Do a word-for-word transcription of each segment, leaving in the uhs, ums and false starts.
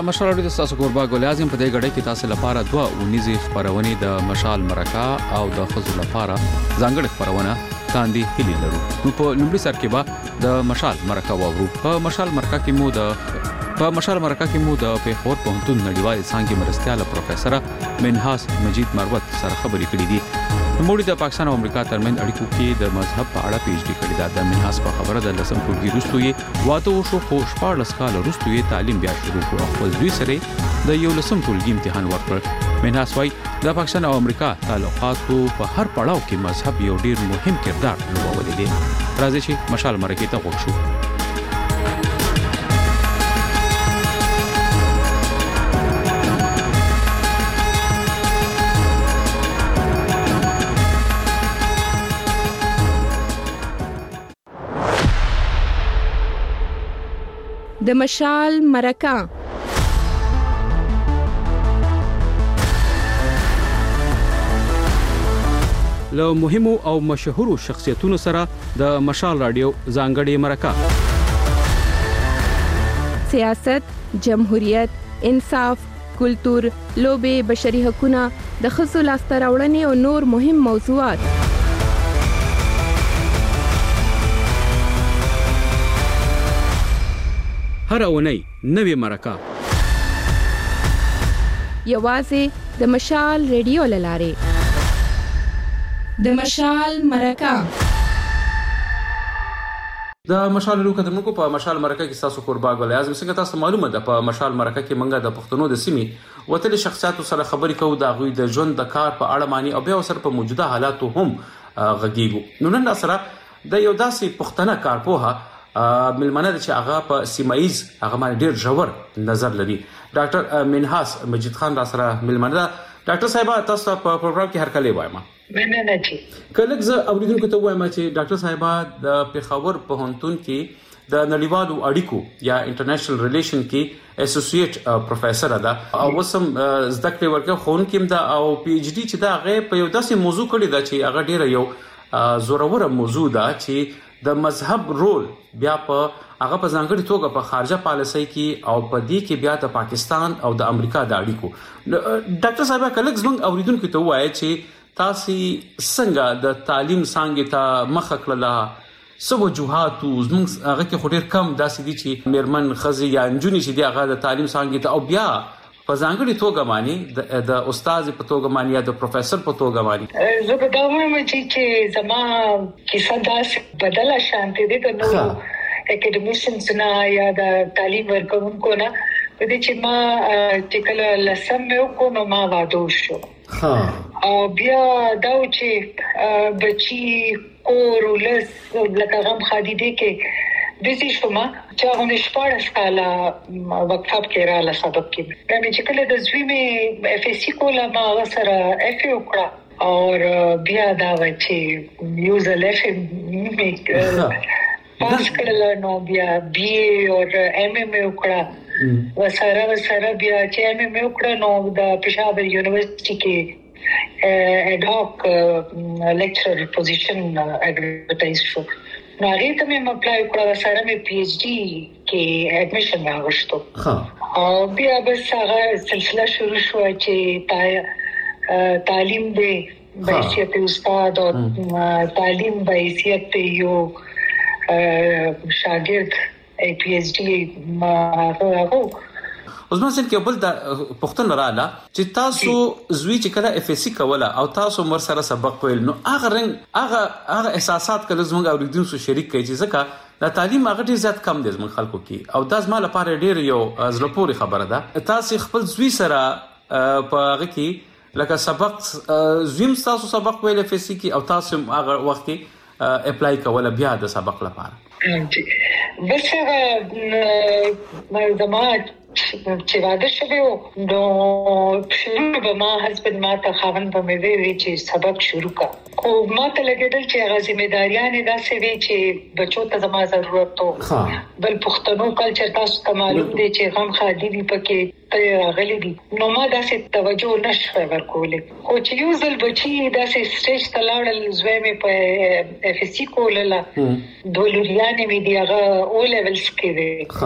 مشال اورید تاسو کوربا ګل اعظم په دې غړې کې تاسو لپاره دوه ونیزي خبرونه د مشال مرکه او د خزو لپاره ځانګړې خبرونه تاندې هلي لرو. نو په لومړي سر کې به د مشال مرکه وورو. په مشال مرکه کې مو د په مشال مرکه کې مو د پیښور پوهنتون نړیوال څانګې مرستيال پروفیسور منحاس مجید مروت سره خبرې کړې دي. نوموړي د پاکستان او امریکا ترمن اړیکو کې د مذهب په اړه پی ایچ ډي کړې ده. د منحاس په خبره د لسم ټولګي وروسته یې واته وشو خو شپږ کال وروسته یې تعلیم بیا شروع کړ او خپل دوی سره د یو لسم ټولګي امتحان ورکړ. منحاس وايي د پاکستان او امریکا تعلقاتو په هر پړاو کې مذهب یو ډیر مهم کردار لوبولی دی. راځي چې مشال مرکه ته وښو. د مشال مرکه له مهمو او مشهورو شخصیتونو سره د مشال رادیو ځانګړې مرکه. سیاست، جمهوریت، انصاف، کلتور، لوبه، بشري حقوقونه، د ښځو لاسته راوړنې او نور مهم موضوعات. هر اونۍ نوې مرکه یوازې د مشال ریډیو لاره. د مشال مرکه د مشال ریډیو کتونکو په مشال مرکه کې تاسو قربا ګل اعظم څنګه تاسو معلومه ده په مشال مرکه کې منګه د پښتنو د سیمې وتل شخصیتو سره خبرې کوو د غوي د ژوند د کار په اړه معنی او بیا سره په موجوده حالاتو هم غږیږو. نو نن سره د یو داسې پښتنه کارپوها ملمنه چې هغه په سیمایز هغه باندې ډیر ژور نظر لري. ډاکټر منحاس مجید خان را سره ملمنه. ډاکټر صاحب تاسو په پروګرام کې هر کله وایم. مننه چې کله زه اوریدونکو ته وایم چې ډاکټر صاحب د پیښور پوهنتون کې د نړیوالو اړیکو یا انټرنیشنل ریلیشن کې اسوسییټ پروفیسور ده او وسم زده کړې ورکه خون کې دا او پی ایچ ډي چې دا هغه په یو داسې موضوع کړی دا چې هغه ډیر یو زوروره موضوع ده چې د مذهب رول بیا په هغه په ځانګړي توګه په خارجه پالیسۍ کې او په دې کې بیا د پاکستان او د امریکا د اړیکو. ډاکټر صاحب کله زموږ اوریدونکو ته وایي چې تاسو څنګه د تعلیم څنګه ته مخ کړله سو وجوهات زموږ هغه کې خوري کم داسې دي چې مرمن خزي یا انجونی چې دی هغه د تعلیم څنګه ته او بیا په ځانګړي توګه مانی د استاد په توګه مانی یا د پروفیسور په توګه مانی. زه به دا وایم چې زما کیسه داسې بدله شانتي دي د نو اکیډمیشنز نه یا د تعلیم ورکوونکو نه په دې چې ما چې کله لسم یو کو نو ما واده شو. ها او بیا دا چې بچي کور ولس لکه غم خادي دي کې د دې شوما چې هغه نشپاره سکالا وقفه کې را لسبب کې دا چې کله د زوی می اف اس سی کوله ما سره اف ای وکړه او بیا دا و چې یوزل اف می پاس کړل نو بیا بی ای او ایم ام وکړه وسره وسره بیا چې ایم ام وکړه نو د پېښور یونیورسيټي کې اډ هاک لیکچرر پوزیشن ایڈورټایز شو. نو هغه ته مې اپلای کړو سره مې پی ایچ ډي کې اډمیشن راغشتو. ها او بیا به هغه سلسله شروع شو چې تعلیم به بحیثیت استاد او تعلیم بحیثیت یو شاګرد پی ایچ ډي ما هغه اوس مثلا کې بل د پښتون رااله چې تاسو زوی چې کله اف اس سی کوله او تاسو مر سره سبق ویل نو هغه رنګ هغه هغه احساسات کله زموږ اوریدونکو سره شریک کړئ چې ځکه د تعلیم هغه ډیر زیات کم دي زموږ خلکو کې او تاسو مال لپاره ډیر یو زړه پورې خبره ده. تاسو خپل زوی سره په هغه کې لکه سبق زویم تاسو سبق ویل اف اس سی کې او تاسو هغه وخت کې اپلای کوله بیا د سبق لپاره. بس هغه زما چې واده شوی نو شروع به ما هسبند ما ته خاوند به مې وی چې سبق شروع کا خو ما ته لګیدل چې هغه ځمېداریان داسې وی چې بچو ته زما ضرورت و بل پښتنو کلچر تاسو ته معلوم دی چې غم خادي دی پکې راغلي دي نو ما داسې توجه نشوه ورکولې خو چې یو ځل بچي داسې سټیج ته لاړل زوی مې په اف اس سی کوله دولریانې مې دی هغه او لیولز کې دی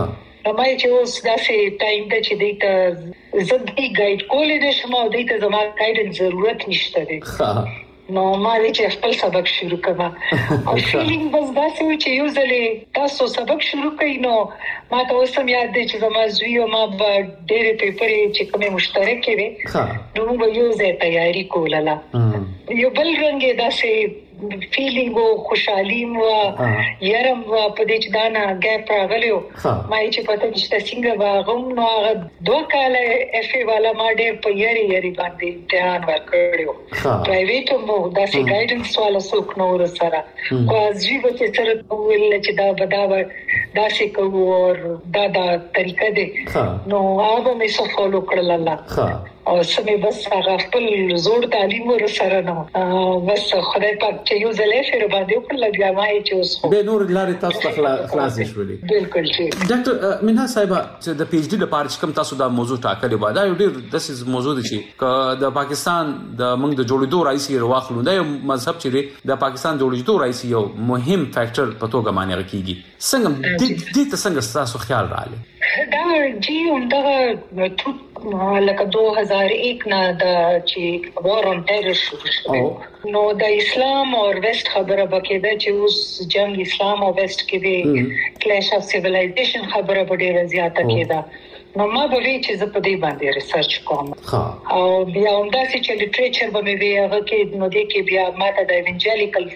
ما چې اوس داسې ټایم د چې دیته زدي ګایډ کولې د شمو دیته زما ګایډنس ضرورت نشته دی نو ما دې چې خپل سبق شروع کړم او فیلینګ بس داسې و چې یو ځلې تاسو سبق شروع کړئ نو ما ته اوس هم یاد دی چې زما زوی او ما به ډېرې پیپرې چې کومې مشترکې وې نو موږ به یو ځای تیاری کوله یو بل رنګ یې داسې فیلینګ او خوشحالي مو یارم په دې چې دانا ګیپ راغلی و ما چې پته نشته څنګه واغم نو هغه دوه کاله اف ای والا ما ډېر په یاري یاري باندې امتحان ورکړو پرایویټ مو داسې ګایډنس والا څوک نو ور سره خو ځي به چې سره ویل چې دا بداوه داسې کوو او دا دا طریقه ده نو هغه مې څه فالو کړل الله او سمې بس هغه خپل زوړ تعلیم ور سره نو بس خدای پاک چې یو ځلې فیر باندې وکړل بیا ما چې اوس به نور لارې تاسو ته خلاص شولې بالکل چې ډاکټر منها صاحب چې د پی ایچ ډي لپاره چې کوم تاسو دا موضوع ټاکلې و دا یو ډېر د سیس موضوع دی چې د پاکستان د موږ د جوړېدو رئیسي رواخلو دا یو مذهب چې د پاکستان جوړېدو رئیسي یو مهم فیکٹر په توګه معنی کیږي څنګه دې ته څنګه تاسو خیال رااله دا جی همدغه ټوټ لکه دو هزار یک نه د چې وار اون ټیرر شروع شو نو د اسلام او ویسٹ خبره بکیده چې اوس جنگ اسلام او ویسٹ کې دی کلیش اف سیویلایزیشن خبره ډیره زیاته کېده نو ما به وی چې زه په دې باندې ریسرچ کوم او بیا هم داسې چې لټریچر به مې وی هغه کې نو دې کې بیا ماته د ایونجلیکل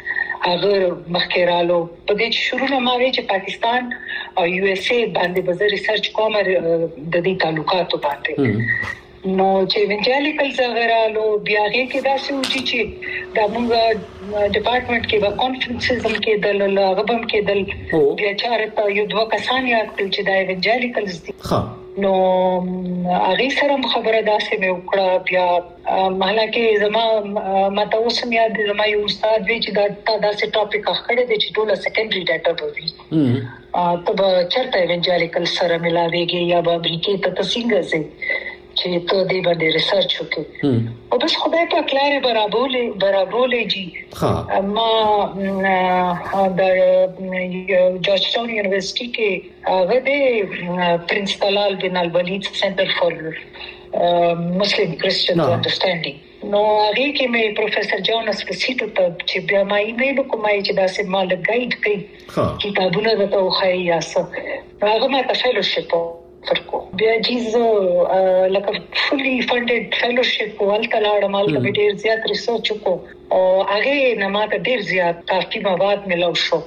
اگر مخکرالو په دې شروع نه ما وی چې پاکستان او یو اس اے باندې به ریسرچ کوم د دې تعلقاتو باندې نو چې ایونجلیکل زغرالو بیا کې دا څه چې د موږ ډپارټمنټ کې به کانفرنسز هم کې د غبم کې د بیا چارته یو دوه کسان یاد کړل چې د ایونجلیکلز دي نو هغه سره خبره داسې مې وکړه بیا مهلا کې زما ماته اوس هم یاد زما یو استاد وی چې دا داسې ټاپک اخړې دي چې ټول سیکنډري ډاټا به وي ته به چرته ایونجلیکل سره ملاويږي یا به امریکای ته څنګه سي چې ته دې باندې ریسرچ وکړې او بس خدای په کلاره برابرولې برابرولې جی ما د جورج ټاون یونیورسيټي کې هغه د پرنس طلال بن الولید سنټر فور مسلم کرسچن انډرستانډینګ نو هغه کې مې پروفیسور جان اسپسیټو ته چې بیا ما ایمیل کومای چې داسې مال ګایډ کړي کتابونه راته وخایي یا څه هغه ما ته فیلوشپ فرقو بیا جیز لکه فلی فندډ فیلوشپ ولته لاړم مال ته ډیر زیات ریسرچ وکړو او هغه نه ماته ډیر زیات کافي مواد ملو شو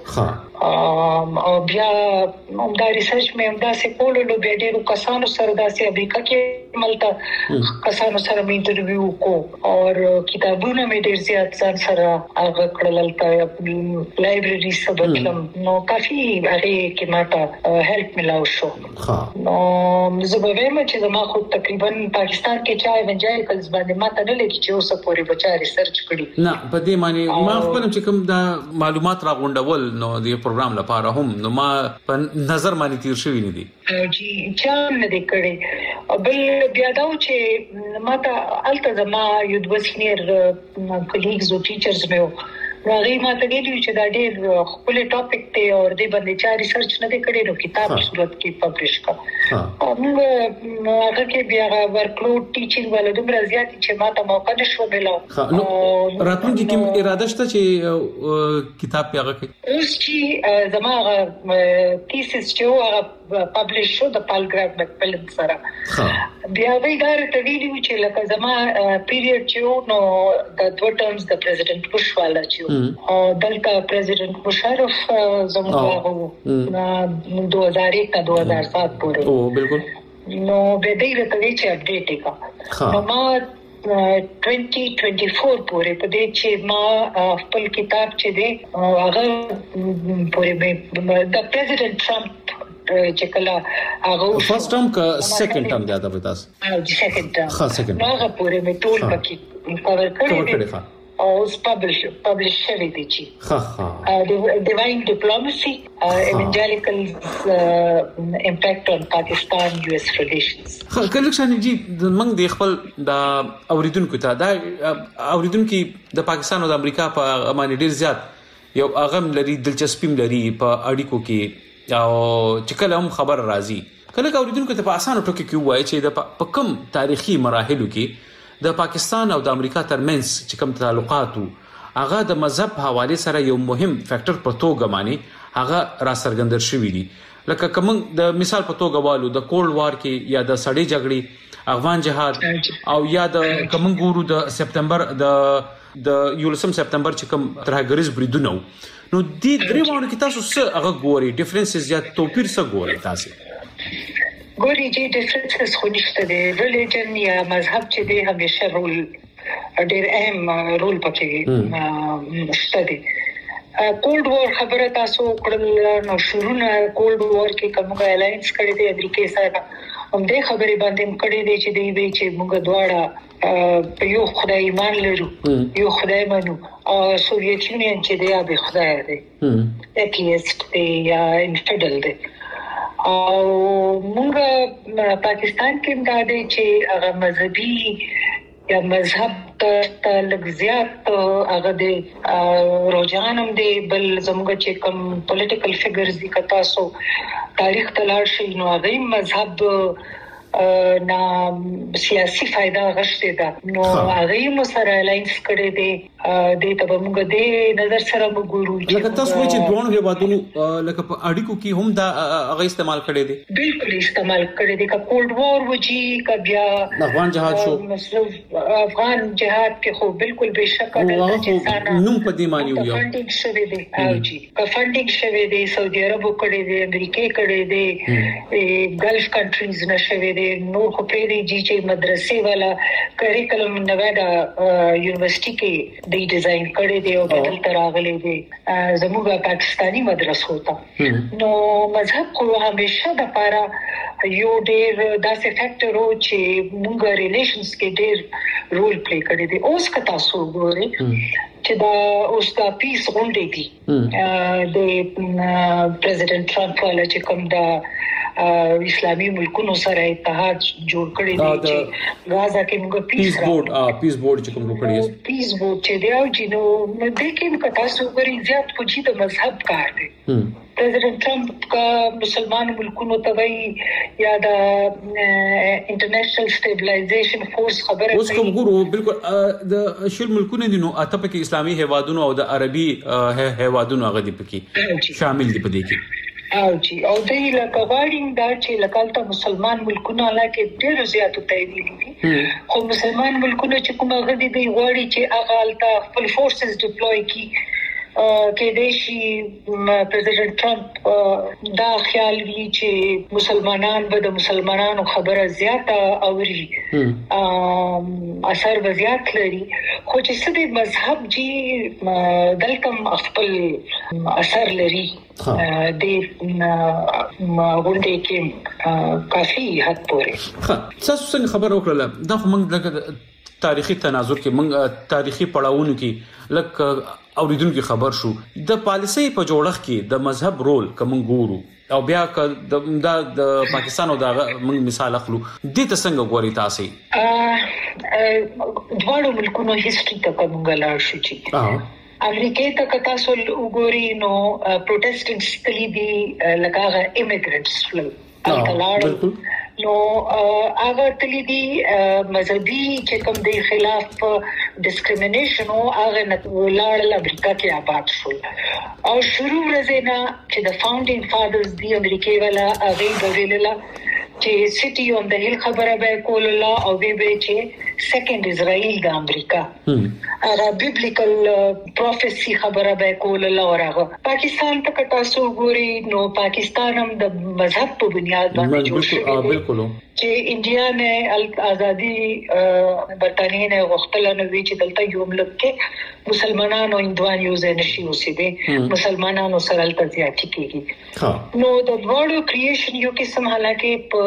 او بیا هم دا ریسرچ مې هم دا سه کولو بیا ډیرو کسانو سره دا سه امریکا کې ملته کسانو سره مې انټرویو وکړو او کتابونه مې ډیر زیات ځان سره هغه کړل تا لایبرری سبتلم نو کافي هغه کې ماته هیلپ ملو شو نو زه به وایم چې ما خو تقریبا پاکستان کې چا ایونجلیکلز باندې ماته نه لګی چې اوسه پورې بچا ریسرچ کړی نه په دې معنی ما خپل چې کوم دا معلومات راغونډول نو د پروګرام لپاره هم نو ما په نظر باندې تیر شوی نه دي جی چا نه دې کړی بل بیا دا چې ماته الته زما یو د سینیر کلیګز او ټیچرز مې راغی ما ته ویلو چې دا ډېر خپل ټاپک ته او دې باندې چا ریسرچ نه کړي نو کتاب صورت کې پبلش کا موږ هغه کې بیا ورکلوډ ټیچینګ ول دومره زیات چې ما ته موقع نشو ملو نو راتلونکي کې اراده شته چې کتاب پیغه کوي اوس چې زما تیسس چې هغه پبلش شو د پالګراف مکپلن سره بیا وی دا ته ویلو چې لکه زما پیریډ چې نو د دوه ټرمز د پریزیډنټ بوش والا چې او دلته پریزیډنټ مشرف زموږ نو دو هزار یک تا دو هزار سات پورې او بالکل نو به دې ته وی چې اپډیټ کا نو ما twenty twenty-four پورې په دې چې ما خپل کتاب چې دی هغه پورې د پریزیډنټ ټرمپ چې کله هغه فرست ټرم کا سیکنډ ټرم یاد به تاسو او سیکنډ ټرم ها سیکنډ هغه پورې مې ټول پکې کور کړی دی او پبلش پبلش شوی دی چې ها ها ډیواین ډیپلوماسي ایونجلیکلز امپیکټ اون پاکستان یو اس ریلیشنز خا کله شان جی موږ د خپل د اوریدونکو ته دا اوریدونکو د پاکستان او د امریکا په امانه ډیر زیات یو اغم لري دلچسپي لري په اړیکو کې او چې کله هم خبر راځي کله اوریدونکو ته په اسانه ټکو کې وایي چې د په کم تاریخي مراحلو کې د پاکستان او د امریکا ترمنځ چې کوم تعلقات هغه د مذهب حواله سره یو مهم فیکٹر په توګه معنی هغه را څرګندر شوی دي لکه کوم د مثال په توګه والو د کولډ وار کې یا د سړی جګړې افغان جهاد او یا د کوم ګورو د سپتمبر د د یولسم سپتمبر چې کوم ترهګریز بریدونه نو دې درې وانه کې تاسو څه هغه ګوري ډیفرنسز یا توپیر څه ګوري تاسو ګوري چې ډیفرنسز خو نشته دی ریلیجن یا مذهب چې دی همیشه رول ډېر اهم رول پکې شته دی کولډ وار خبره تاسو کړل نو شروع نه کولډ وار کې کومه الاینس کړی دی امریکای سره هم دې خبرې باندې کړی دی چې دی وی چې موږ دواړه په یو خدای ایمان لرو یو خدای منو او سوویت یونین چې دی به خدای دی ایتیست دی یا انفیډل دی او موږ پاکستان کې دا دی چې هغه مذهبي یا مذهب ته لږ زیات هغه د روجانم دی بل زموږ چې کوم پولیټیکل فیګرز دي که تاسو تاریخ ته لاړ شئ نو هغه مذهب نه سیاسي فائدہ غشته ده نو هغه مو سره الاینس کړي دي د ته موږ د نظر سره وګورو لکه تاسو چې دوه هیوادونو لکه په اړیکو کې هم دا هغه استعمال کړي دي بالکل استعمال کړي دي که کولډ وار وجي که بیا افغان جهاد شو افغان جهاد کې خو بالکل بشک ده چې څنګه نوم په دې معنی ویو فندینګ شوی دی او جی که فندینګ شوی دی سعودي عرب کړي دي امریکای کړي دي ګلف کنټریز نشوي نو خو پرې دی چې مدرسې والا کریکولم نویدا یونیورسيټي کې دی ډیزاین کړی دی او بدل تراغلي دی زموږه پاکستانی مدرسو ته نو مذهب خو همیشه د پاره یو ډېر داسې فیکټر و چې موږ ریلیشنز کې ډېر رول پلی کړی دی اوس که تاسو ګورئ چې دا اوس دا پیس غونډې دي د پریزیډنټ ټرمپ والا چې کوم دا اسلامي ملکونو سره اتحاد جوړ کړی دی چې غزا کې موږ پیس بورډ ا پیس بورډ چې کوم کړی پیس بورډ چې دی او چې نو د کې موږ تاسو غوړي زیات پوجي د مذهب کار دی پریزیډنټ ټرمپ کا مسلمان ملکونو ته وی یا د انټرنیشنل سټیبلایزیشن فورس خبره اوس کوم ګورو بالکل د شل ملکونو دي نو اته پکې اسلامي هیوادونو او د عربي هیوادونو هغه دي پکې شامل دي په دې کې او جی او دای لکه غواړم دا چې لکالته مسلمان ملکونه علاقه ډېر زیات تایید دي خو مسلمان ملکونه چې کومه غدي دی غواړي چې اغالته خپل فورسز ډیپلوي کی کې دیشي پریزیډنټ ټرمپ دا خیال وی چې مسلمانان به د مسلمانانو خبره زیاته اوري اثر به زیات لري خو چې څه د مذهب جی دلته خپل اثر لري د غونډې کې کافي حد پورې تاسو څنګه خبر وکړه دا خو موږ د تاریخي تناظر کې موږ تاریخي پړاوونو کې لکه اوریدونکو خبر شو د پالیسي په جوړښت کې د مذهب رول کوم ګورو او بیا د د پاکستان او د موږ مثال اخلو د څنګه غوري تاسو ا دواړو ملکونو هیستوري ته کوم غلا شو چې امریکای ته تاسو وګورئ نو پروټستانټس تللی دي لکه ایمیګرنټس فل نو هغه تللی دي مذهبي چې کوم د خلاف ډیسکریمینیشن او هغه نه لاړل امریکا کې آباد شول او شروع ورزینا چې د فاونډینګ فادرز دی امریکای والا هغه غوړیلا چې سټي اون د هیل خبره به کوله او به به چې سیکنډ اسرائیل د امریکا هغه بیبلیکل پروفیسی خبره به کوله او هغه پاکستان ته تاسو ګوري نو پاکستان هم د مذهب په بنیاد باندې جوړ شوی بالکل چې انډیا نه ازادي برتانیې نه غوښتل نو وی چې دلته یو ملک کې مسلمانانو هندوان یو ځای نشي اوسېدي مسلمانانو سره تل زیاتی کیږي نو د ورلد کریشن یو قسم حالکه په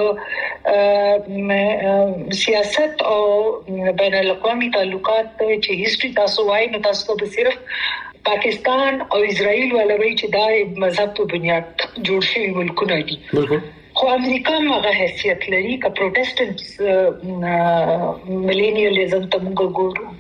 سیاست او بین الاقوامی تعلقات چې هیستوري تاسو وایي نو تاسو به صرف پاکستان او اسرائیل ولوي چې دا مذهب په بنیاد جوړ شوی ملکونه دي بالکل خو امریکا هغه حیثیت لري که پروټستانټس ملینیالیزم ته موږ ګورو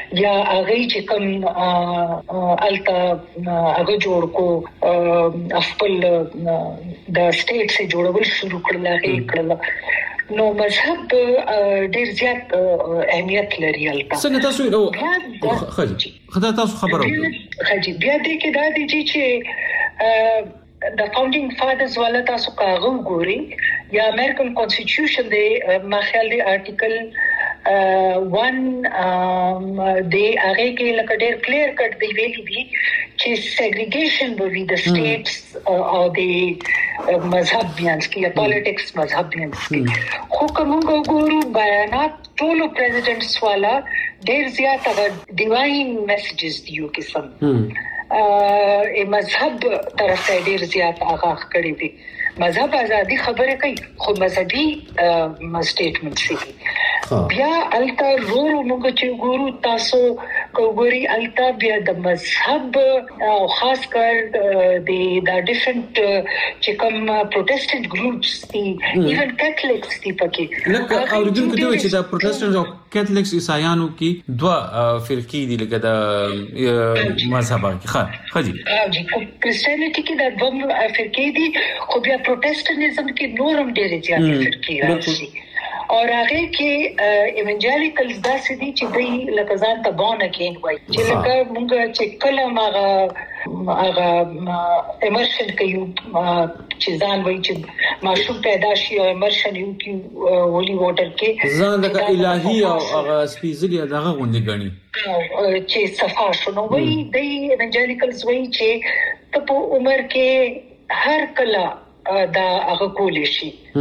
یا هغه چې کوم التا هغه جوړ کو خپل د سټیټ سره جوړول شروع کړل هغه کړل نو مذهب ډیر زیات اهمیت لري البته څنګه تاسو نو خجي خدای تاسو خبرو خجي بیا دې کې دا دي چې د فاونډینګ فادرز والا تاسو کاغو ګوري یا امریکن کانسټیټیوشن دی ما خیال دی آرټیکل ون دی هغه کې لکه ډېر کلیر کټ دی ویلي دي چې سیګریګیشن به وي د سټیټس او د مذهب بیانس کې یا پالیټکس مذهب بیانس کې خو کوم ګورو بیانات ټول پریزیډنټس والا ډېر زیات هغه ډیواین میسجز دیو قسم ا مذهب طرف ته ډیر زیات آغاز کړی دی مذهب ازادي خبره کوي خو مذهبي سټیټمنټ شي بیا التا ورو موږ چې ګورو تاسو ګوري التا بیا د مذهب او خاص کر د د ډیفرنٹ چې کوم پروټستانت ګروپس دي ایون کاتولیکس دي پکې لکه اوریدونکو ته چې د پروټستانت او کاتولیکس عیسایانو کې دوه فرقې دي لکه د مذهب کې ښه خجي جی کرسچینټی کې د دوه فرقې دي خو بیا پروټستانتیزم کې نورم ډېر زیات فرقې راشي او هغه کې ایونجلیکلز داسې دي چې دوی لکه ځان ته بونه کین وای چې لکه موږ چې کله هغه هغه امرشن کوي چې ځان وای چې ماشوم پیدا شي او امرشن یو کې هولي واټر کې ځان د الهي او هغه سپیشلی دغه غونډه غني چې صفا شنو وای دوی ایونجلیکلز وای چې په عمر کې هر کله دا هغه کول شي ا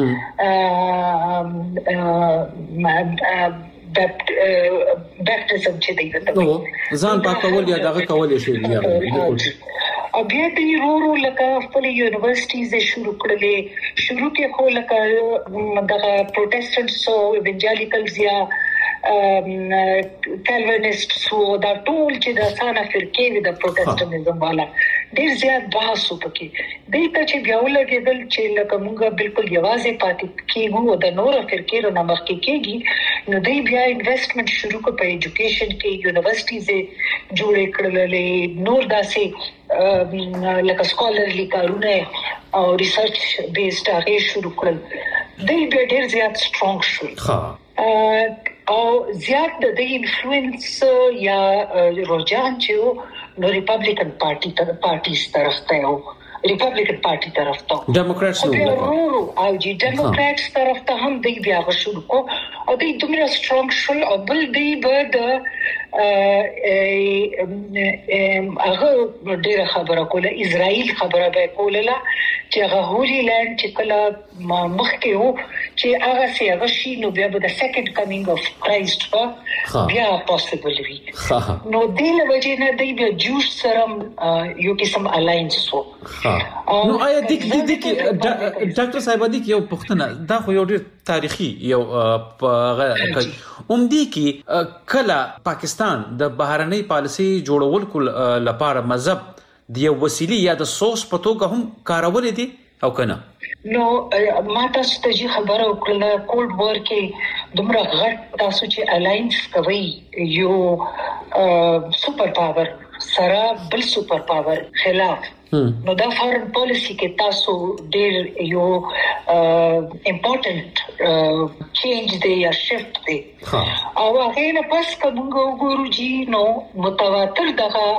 بیپټیزم چې دی نو ځان پاکول یا دغه کول شي یا او بیا د ورو لکه خپل یونیورسيټیز شروع کړلې شروع کې خو لکه دغه پروټستانټس او ایونجلیکلز یا کالوینیست سو دا ټول چې د سانه فرقې د پروټستانتیزم والا ډیر زیات بحث وکړي دې ته چې بیا ولګېدل چې لکه موږ بالکل یوازې پاتې کېږو د نور فرقې نه مخکې کېږي نو دوی بیا انویسټمنٹ شروع کړ په ایجوکیشن کې یونیورسيټیز جوړې کړلې نور داسې لکه سکولرلی کارونه او ریسرچ بیسډ هغه شروع کړل دوی بیا ډیر زیات سترونګ شول او زیات د انفلوئنس یا رجحان چې نو ریپبلیکن پارټي تر پارټیز طرف ته او ریپبلیکن پارټي طرف ته ډیموکرټس نو او جی ډیموکرټس طرف ته هم دی بیا شروع کو او دوی دومره سترونګ شول او بل دی به د هغه ډیره خبره کوله اسرائیل خبره به کوله چې هغه هولي لند چې کله مخکې وو چې هغه سي هغه شي نو بیا به د سیکنډ کمینګ اف کرایست بیا پوسیبل وي نو دله وجه نه دی بیا جوش سره یو قسم الاینس وو نو آیا د دې کې ډاکټر صاحب د یو پښتنه دا خو یو ډیر تاریخي یو اومدي کې کله پاکستان د بهرنۍ پالیسي جوړول کول لپاره مذهب د یو وسیلې یا د سوس په توګه هم کارول دي او کنه نو ما تاسو ته خبره وکړه کولډ وار کې دومره غټ تاسو چې الاینس کوي یو سپر پاور سره بل سپر پاور خلاف نو دا فارن پالیسی کې تاسو ډېر یو امپورټنت چینج دی یا شفت دی او هغه نه پس کوم ګورو جی نو متواتر دغه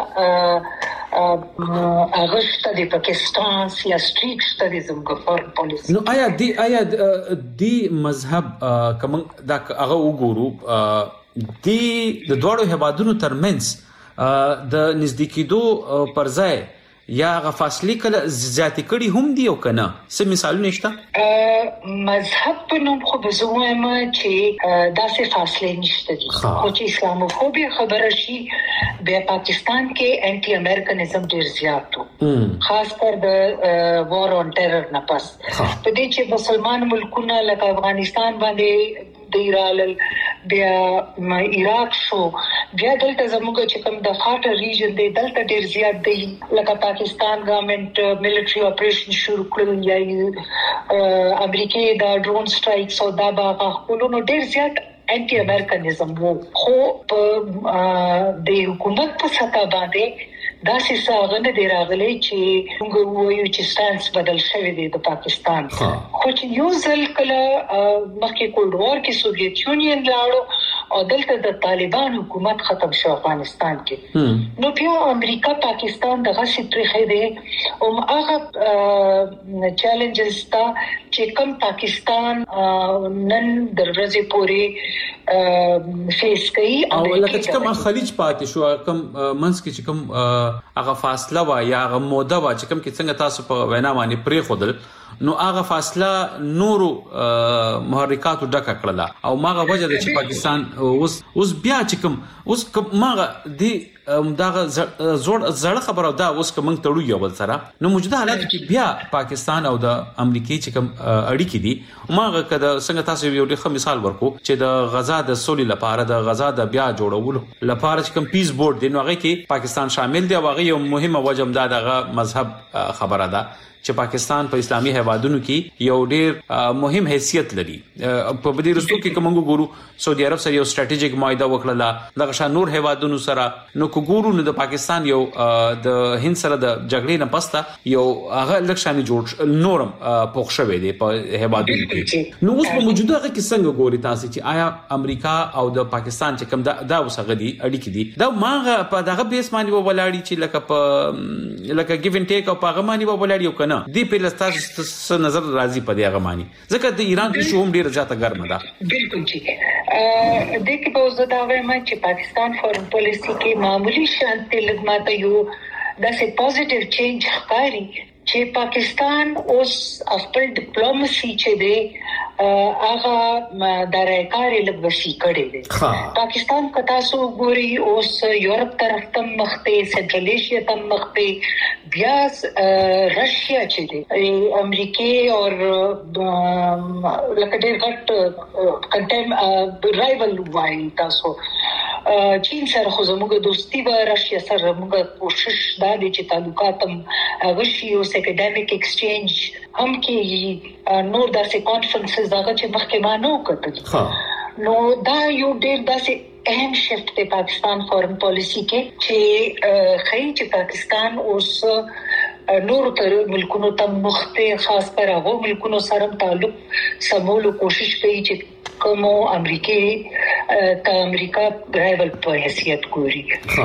هغه شته د پاکستان یا سټریټ سټډیزم کو فارن پالیسی نو آیا دی آیا دی مذهب کوم دا هغه وګورو دی د دوړو هوادونو ترمنځ د نزدیکیدو پر ځای یا غ فاصله کله زیاتې کړي هم دی او کنه څه مثالونه شته مذهب په نوم خو به زموږ چې داسې فاصله نشته دي خو چې اسلاموفوبیا خبره شي بیا پاکستان کې انټي امریکانیزم ډیر زیات وو خاص کر د وار اون ټیرر نه پس په دې چې مسلمان ملکونه لکه افغانستان باندې دیرال بیا عراق شو بیا دلته زموږ چې کوم د خاطر ریجن دی دلته ډیر زیات دی لکه پاکستان ګورنمنت ملټری اپریشن شروع کړل یا امریکای دا ډرون سټرایکس او دا باغ خپلونو ډیر زیات انټي امریکانیزم وو خو په د حکومت په سطح باندې دا څه نه دی راغلی چې موږ وایو چې سټانس بدل شوی دی د پاکستان خو چې یو ځل کله مخکې کولډ وار کې سوویت یونین لاړو او دلته د طالبان حکومت ختم شو افغانستان کې نو بیا امریکا پاکستان دغه سټریخې دی او هغه چیلنجز تا چې کوم پاکستان نن درځي پوری فیس کوي او لکه چې کوم خلیج پاتې شو کوم منځ کې چې کوم هغه فاصله وا یا هغه موده وا چې کوم کې څنګه تاسو په وینا باندې پرې خودل نو هغه فاصله نورو محرکاتو ډکه کړله او ماغه وجه د چې پاکستان اوس اوس بیا چې کوم اوس ماغه دی داغه زوړ زړه خبره دا اوس کوم تړو یو بل سره نو موجوده حالات کې بیا پاکستان او د امریکای چې کوم اړیکې دي ماغه کده څنګه تاسو یو ډېر مثال ورکو چې د غزا د سولې لپاره د غزا د بیا جوړولو لپاره چې کوم پیس بورډ دی نو هغه کې پاکستان شامل دی او هغه یو مهمه وجه هم دغه مذهب خبره ده چې پاکستان په اسلامي هیوادونو کې یو ډېر مهم حیثیت لري په بدی رسو کې کوم ګورو سعودي عرب سره یو سټریټیجیک معاهده وکړه دغه شان نور هیوادونو سره نو کو ګورو نو د پاکستان یو د هند سره د جګړې نه پسته یو هغه لکشاني جوړ نورم پوښ شوی دی په هیوادونو کې نو اوس په موجوده هغه کې څنګه ګوري تاسو چې آیا امریکا او د پاکستان چې کوم دا وسغه دي اړیکې دي دا ماغه په دغه بیس باندې ولاړی چې لکه په لکه ګیو ان ټیک او په هغه باندې ولاړی او کنه دی په لستاسو نظر راځي په دې هغه معنی ځکه د ایران کې شوم ډیره زیاته ګرمه ده بالکل چې ا د کې په وزدا وایم چې پاکستان فورن پالیسی کې معمولی شانتي لګماته یو داسې پوزټیو چینج ښکاري چې پاکستان اوس خپل ډیپلوماسي چې دی هغه درایکاري لګوسی کړي دي پاکستان کتا سو ګوري اوس یورپ طرف ته مخته سنټرل ایشیا ته مخته بیا رشیا چې دی امریکای او لکه ډېر غټ کنټم رایول وای تاسو چین سره خو زموږ دوستي به رشیا سره موږ کوشش دا دي چې تعلقات هم غشي او اکیډمیک ایکسچینج هم کې نور داسې کانفرنسز هغه چې مخکې ما نو کتل نو دا یو ډېر داسې اهم شفت دی پاکستان فورن پالیسی کې چې خی چې پاکستان اوس نور تر ملکونو ته مخته خاص پر هغه ملکونو سره تعلق سمولو کوشش کوي چې کومو امریکای ته امریکا رایول په حیثیت ګوري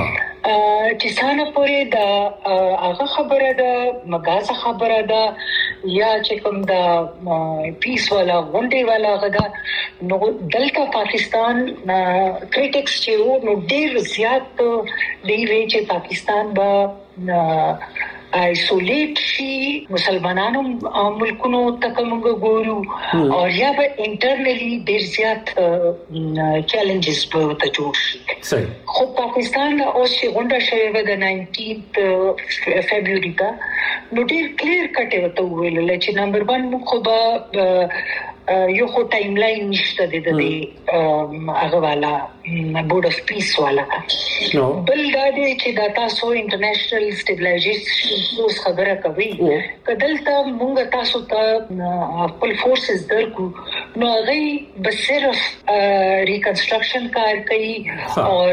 چې څنګه پورې دا هغه خبره ده مګازه خبره ده یا چې کوم دا پیس والا ونډي والا غدا نو دلته پاکستان کریټکس چې نو ډیر زیات دی وی چې پاکستان با آیسولیټ شي مسلمانانو ملکونو ته کوم ګورو او یا به انټرنلی ډیر زیات چیلنجز په ته جوړ شي خو پاکستان اوس چې غونډه شوه د ناینټین فبراير کا نو ډیر کلیر کټه وته ویل چې نمبر ون مخ به یو خو ټایم لاین نشته د دې هغه والا بورډ اف پیس والا بل دا دی چې دا تاسو انټرنیشنل سټیبلایزیشن فورس خبره کوي کدلته مونږ تاسو ته خپل فورسز درکو نو هغه به صرف ریکنسټرکشن کار کوي او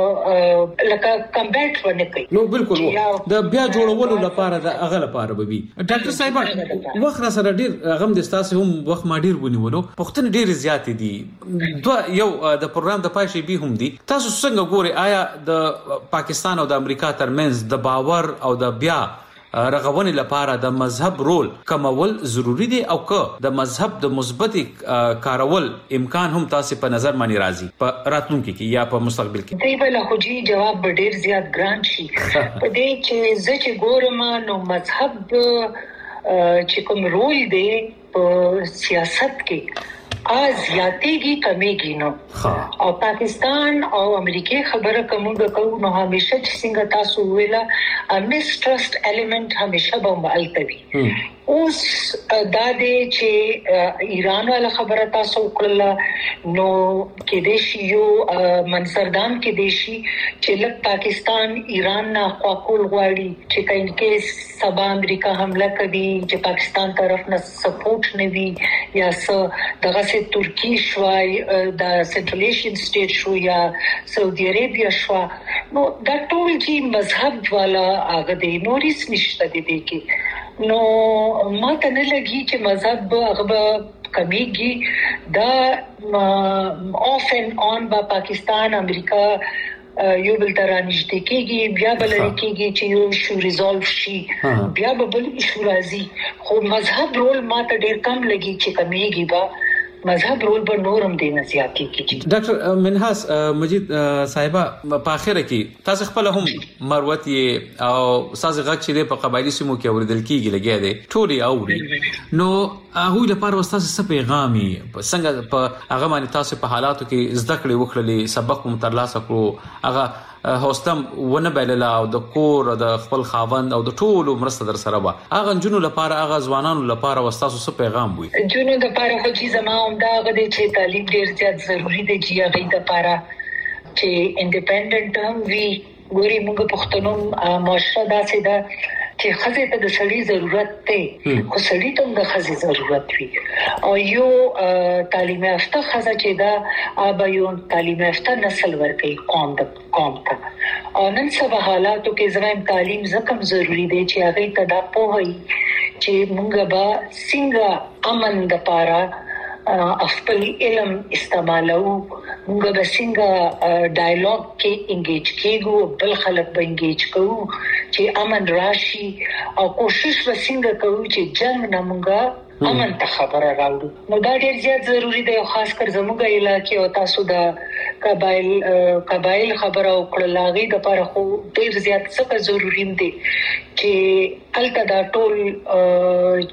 لکه کمبیټ ونه کوي نو بالکل د بیا جوړولو لپاره د هغه لپاره به وي ډاکټر صاحب وخت را سره ډیر غم د تاسو هم وخت ما ډیر ونیولو پښتون ډیر زیات دي دوه یو د پروګرام د پای شي به هم دي تاسو څنګه ګوري آیا د پاکستان او د امریکا ترمنځ د باور او د بیا رغونې لپاره د مذهب رول کمول ضروری دی او که د مذهب د مثبت کارول امکان هم تاسو په نظر باندې راځي په راتلونکي کې یا په مستقبل کې دی بل خو جی جواب ډیر زیات ګران شي په دې چې زه چې ګورم نو مذهب چې کوم رول دی په سیاست کې از یاتېږي کمیږي نو او پاکستان او امریکای خبره کومه کوو نو همیشه چې څنګه تاسو ویلا ا میسټرست الیمنت همیشه به مالتوي اوس دا دې چې ایران والا خبره تاسو کړل نو کې د شي یو منصردان کې د شي چې لک پاکستان ایران نه خواکول غواړي چې کین کې سبا امریکا حمله کوي چې پاکستان طرف نه سپورټ نه وي یا څه دغه سه ترکی شوي د سنټرل ایشین سټیټ شو یا سعودي عربیا شو نو دا ټول چې مذهب والا هغه د نورس نشته دي کې نو ما ته نه لګي چې مذهب هغه کمیږي دا اف اند اون با پاکستان امریکا یو بل تر نشته کېږي بیا بل کېږي چې یو شو ریزولف شي بیا بل شو راځي خو مذهب رول ما ته ډیر کم لګي چې کمیږي با مذهب رول به نورم دی نه زیاتی کیږي. ډاکټر منحاس مجید صاحبہ په اخره کې تاسو خپل هم مروت یې او ساز غږ چې په قبایلی سیمو کې اوریدل کیږي لګیا دی ټولي اوري نو هغه لپاره وستاسو څه پیغامي څنګه په هغه باندې تاسو په حالاتو کې زده کړې وکړلې سبق مو ترلاسه کړو هغه هوستم ونه بللا او د کور او د خپل خاوند او د ټولو مرسته در سره به هغه جنونو لپاره هغه ځوانانو لپاره وستاسو څه پیغام وي جنونو لپاره خو چې زما هم دا غوډه چې تعلیم ډیر زیات ضروری دی چې هغه لپاره چې انډیپندنت هم وي ګوري موږ پښتنو معاشره داسې ده چې خزه ته د سړي ضرورت دی خو سړي ته د خزه ضرورت وي او یو تعلیم یافته خزه چې دا اب یو تعلیم یافته نسل ورکړي قوم د قوم ته او نن سبا حالاتو کې زموږ تعلیم زکم ضروری دی چې هغه ته دا پوهي چې موږ به څنګه امن د پاره خپل علم استعمالو موږ به څنګه ډایالوګ کې انګیج کېږو بل خلک به انګیج کوو چې امن راشي او کوشش وسنګ کوو چې جنگ نه موږ امن ته خبره راوړو نو دا ډیر زیات ضروری دی خاص کر زموږ علاقې او تاسو د قبایل قبایل خبره وکړه لاغي د لپاره خو ډیر زیات څه ضروری دی چې الته دا ټول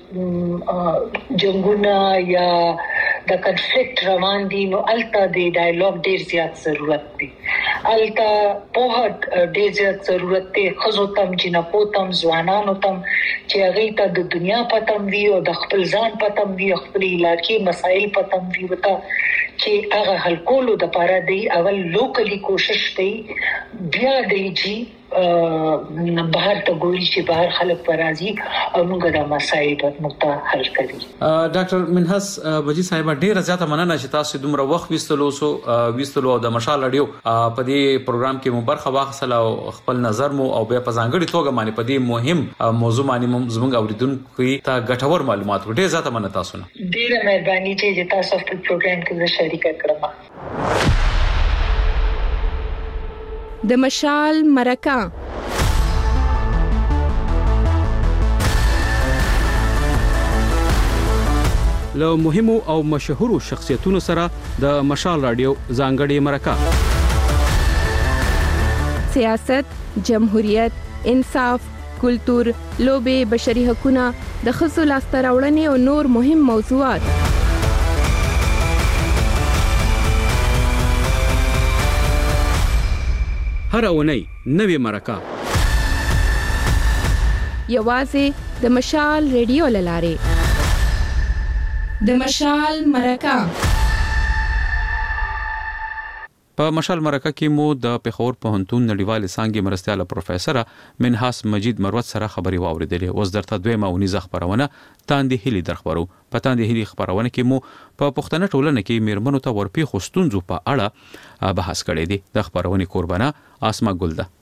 جنگونه یا د کنفلیکټ روان دي نو الته د ډایالوګ ډیر زیات ضرورت دی الته په ډیر زیات ضرورت دی خزو تم جنپو تم ځوانانو تم چې هغه ته د دنیا پتم وی او د خپل ځان پتم وی خپل علاقې مسایل پتم وی وتا چې هغه حل کولو د لپاره دی اول لوکلی کوشش دی بیا دی چې بهر ته ګوري چې بهر خلک پرازي او موږ د مسایل په نقطه حل کړي. ډاکټر منحس بجی صاحب ډیره زیاته مننه چې تاسو دومره وخت وستلو سو وستلو د مشال اډیو په دې پروګرام کې مو برخه واخصل او خپل نظر مو او بیا په ځانګړي توګه باندې په دې مهم موضوع باندې زموږ اوریدونکو ته ګټور معلومات ډیره زیاته مننه تاسو نه. ډیره مهرباني چې تاسو په پروګرام کې شریک کړم. د مشال مرکه له مهمو او مشهورو شخصیتونو سره د مشال رادیو ځانګړي مرکه سیاست، جمهوریت، انصاف، کلتور، لوبه، بشري حقوقونه، د ښځو لاسته راوړنې او نور مهم موضوعات هر اونۍ نوې مرکه یوازې د مشال ریډیو لاره د مشال مرکه په مشال مرکه کې مو د پیښور پوهنتون نړیوال څانګې مرستياله پروفیسور منحاس مجید مروت سره خبري واوریدلې. اوس درته دویمه اونیزه خبرونه تاندې هلي درخبرو. په تاندې هلي خبرونه کې مو په پښتنه ټولنه کې میرمنو ته ورپی خوستونزو په اړه بحث کړی دی. د خبرونه قربانه آسما ګل ده.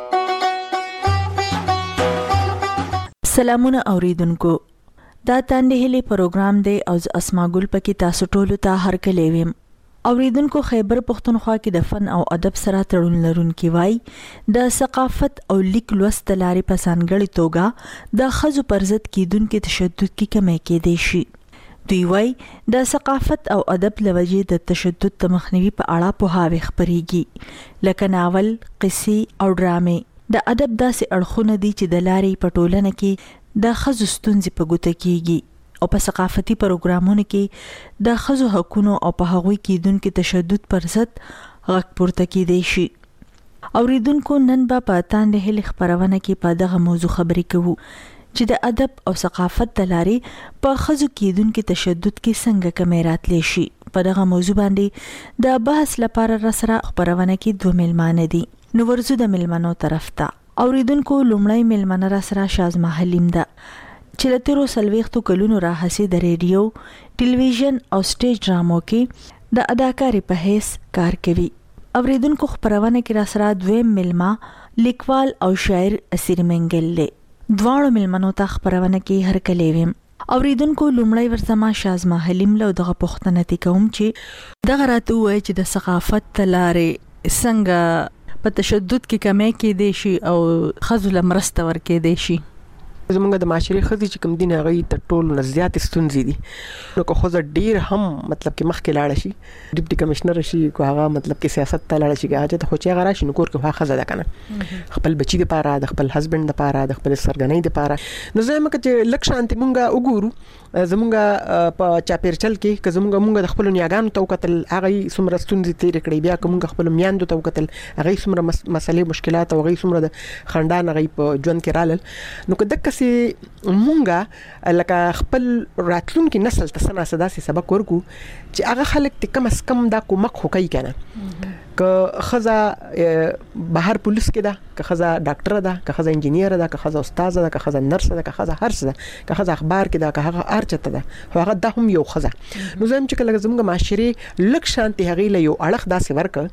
سلامونه اوریدونکو، دا تاندې هلي پروګرام دی او آسما ګل پکې تاسو ټولو ته هرکلی ویم. اوریدونکو، خیبر پښتونخوا کې د فن او ادب سره تړون لرونکي وای د ثقافت او لیک لوست لارې په ځانګړي توګه د ښځو پر ضد کیدونکو تشدد کې کمی کېدای شي. دوی وای د ثقافت او ادب لوجې د تشدد د مخنیوي په اړه پوهاوی خپريږي، لکه ناول، قصې او ډرامې. د ادب داسې اړخونه دي چې د لارې په ټولنه کې د ښځو ستونزې په ګوته کیږي او په ثقافتي پروګرامونو کې د ښځو حقوقو او په هغوی کېدونکو تشدد پر ضد غږ پورته کېدای شي. اوریدونکو، نن به په تاندې هلي خبرونه کې په دغه موضوع خبرې کوو چې د ادب او ثقافت د لارې په ښځو کېدونکي تشدد کې څنګه کمی راتلی شي. په دغه موضوع باندې د بحث لپاره راسره خپرونه کې دوه میلمانه دي. نو ورځو د میلمنو طرف ته اوریدونکو لومړی میلمنه راسره شازما حلیم ده چې له تیرو څلوېښتو کلونو راهیسې د ریډیو، ټلویزیون او سټیج ډرامو کې د اداکارې په حیث کار کوي. اوریدونکو خپرونه کې راسره دویم میلمه لیکوال او شاعر اسیر منګل دی. دواړو میلمنو ته خپرونه کې هرکلی ویم. اوریدونکو لومړی ورځما شازما حلیم له دغه پوښتنه تی کوم چې دغه راته وایي چې د ثقافت لارې څنګه په تشدد کې کمی کېدی شي او ښځو له مرسته ورکېدی شي. زمونږ د معاشري ښځې چې کوم دي هغوی تر ټولو نه زیاتې ستونزې دي. نو که ښځه ډېر هم مطلب کې مخکې لاړه شي، ډیپټي کمشنر شي، که هغه مطلب کې سیاست ته لاړه شي، که حاجت خو چې هغه راشي نو کور کې هغه ښځه ده که نه، خپل بچي دپاره، د خپل هسبنډ دپاره، د خپل سرګنۍ دپاره. نو زه یم که چې لږ شانتې مونږ وګورو زمونږ په چاپېرچل کې، که زمونږ مونږ د خپلو نیاګانو ته وکتل هغوی څومره ستونزې تېرې کړې، بیا که مونږ خپلو میاندو ته وکتل هغوی څومره مسلې مشکلات او هغوی څومره د خنډان هغوی په ژوند کې رالل، نو که دقسې مونږه لکه خپل راتلونکي نسل ته څه ناسه داسې سبق ورکو چې هغه خلک ته کم از کم دا کومک خو کوي که نه. که ښځه بهر پولیس کې ده، که ښځه ډاکټره ده، که ښځه انجینیره ده، که ښځه استاذه ده، که ښځه نرسه ده، که ښځه هر څه ده، که ښځه اخبار کې ده، که هغه هر چېرته ده، خو هغه دا هم یو ښځه. نو زه یم چې کله زموږ معاشرې لږ شانتې هغې له یو اړخ داسې ورکړه